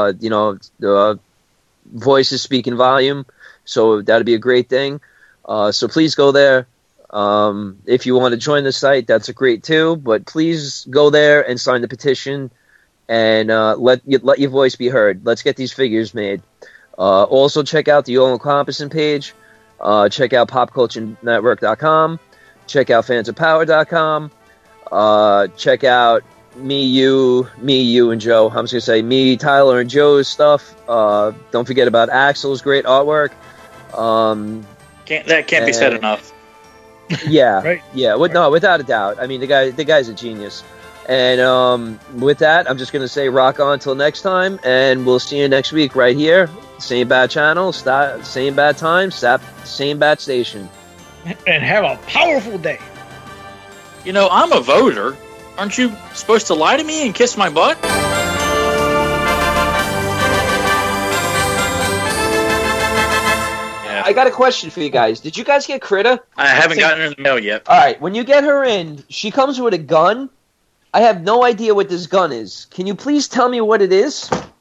the voices speak in volume. So that'd be a great thing. So please go there. If you want to join the site, that's great too. But please go there and sign the petition and let your voice be heard. Let's get these figures made. Also, check out the all-encompassing page. Check out popculturenetwork.com. Check out fansofpower.com. Check out me, you, and Joe. I'm just going to say me, Tyler, and Joe's stuff. Don't forget about Axel's great artwork. That can't be said enough. Yeah, right. Yeah. No, without a doubt. I mean, the guy's a genius. And with that, I'm just going to say rock on till next time, and we'll see you next week right here. Same bad channel, same bad time, same bad station. And have a powerful day. I'm a voter. Aren't you supposed to lie to me and kiss my butt? I got a question for you guys. Did you guys get Critta? I haven't gotten her in the mail yet. All right, when you get her in, she comes with a gun. I have no idea what this gun is. Can you please tell me what it is?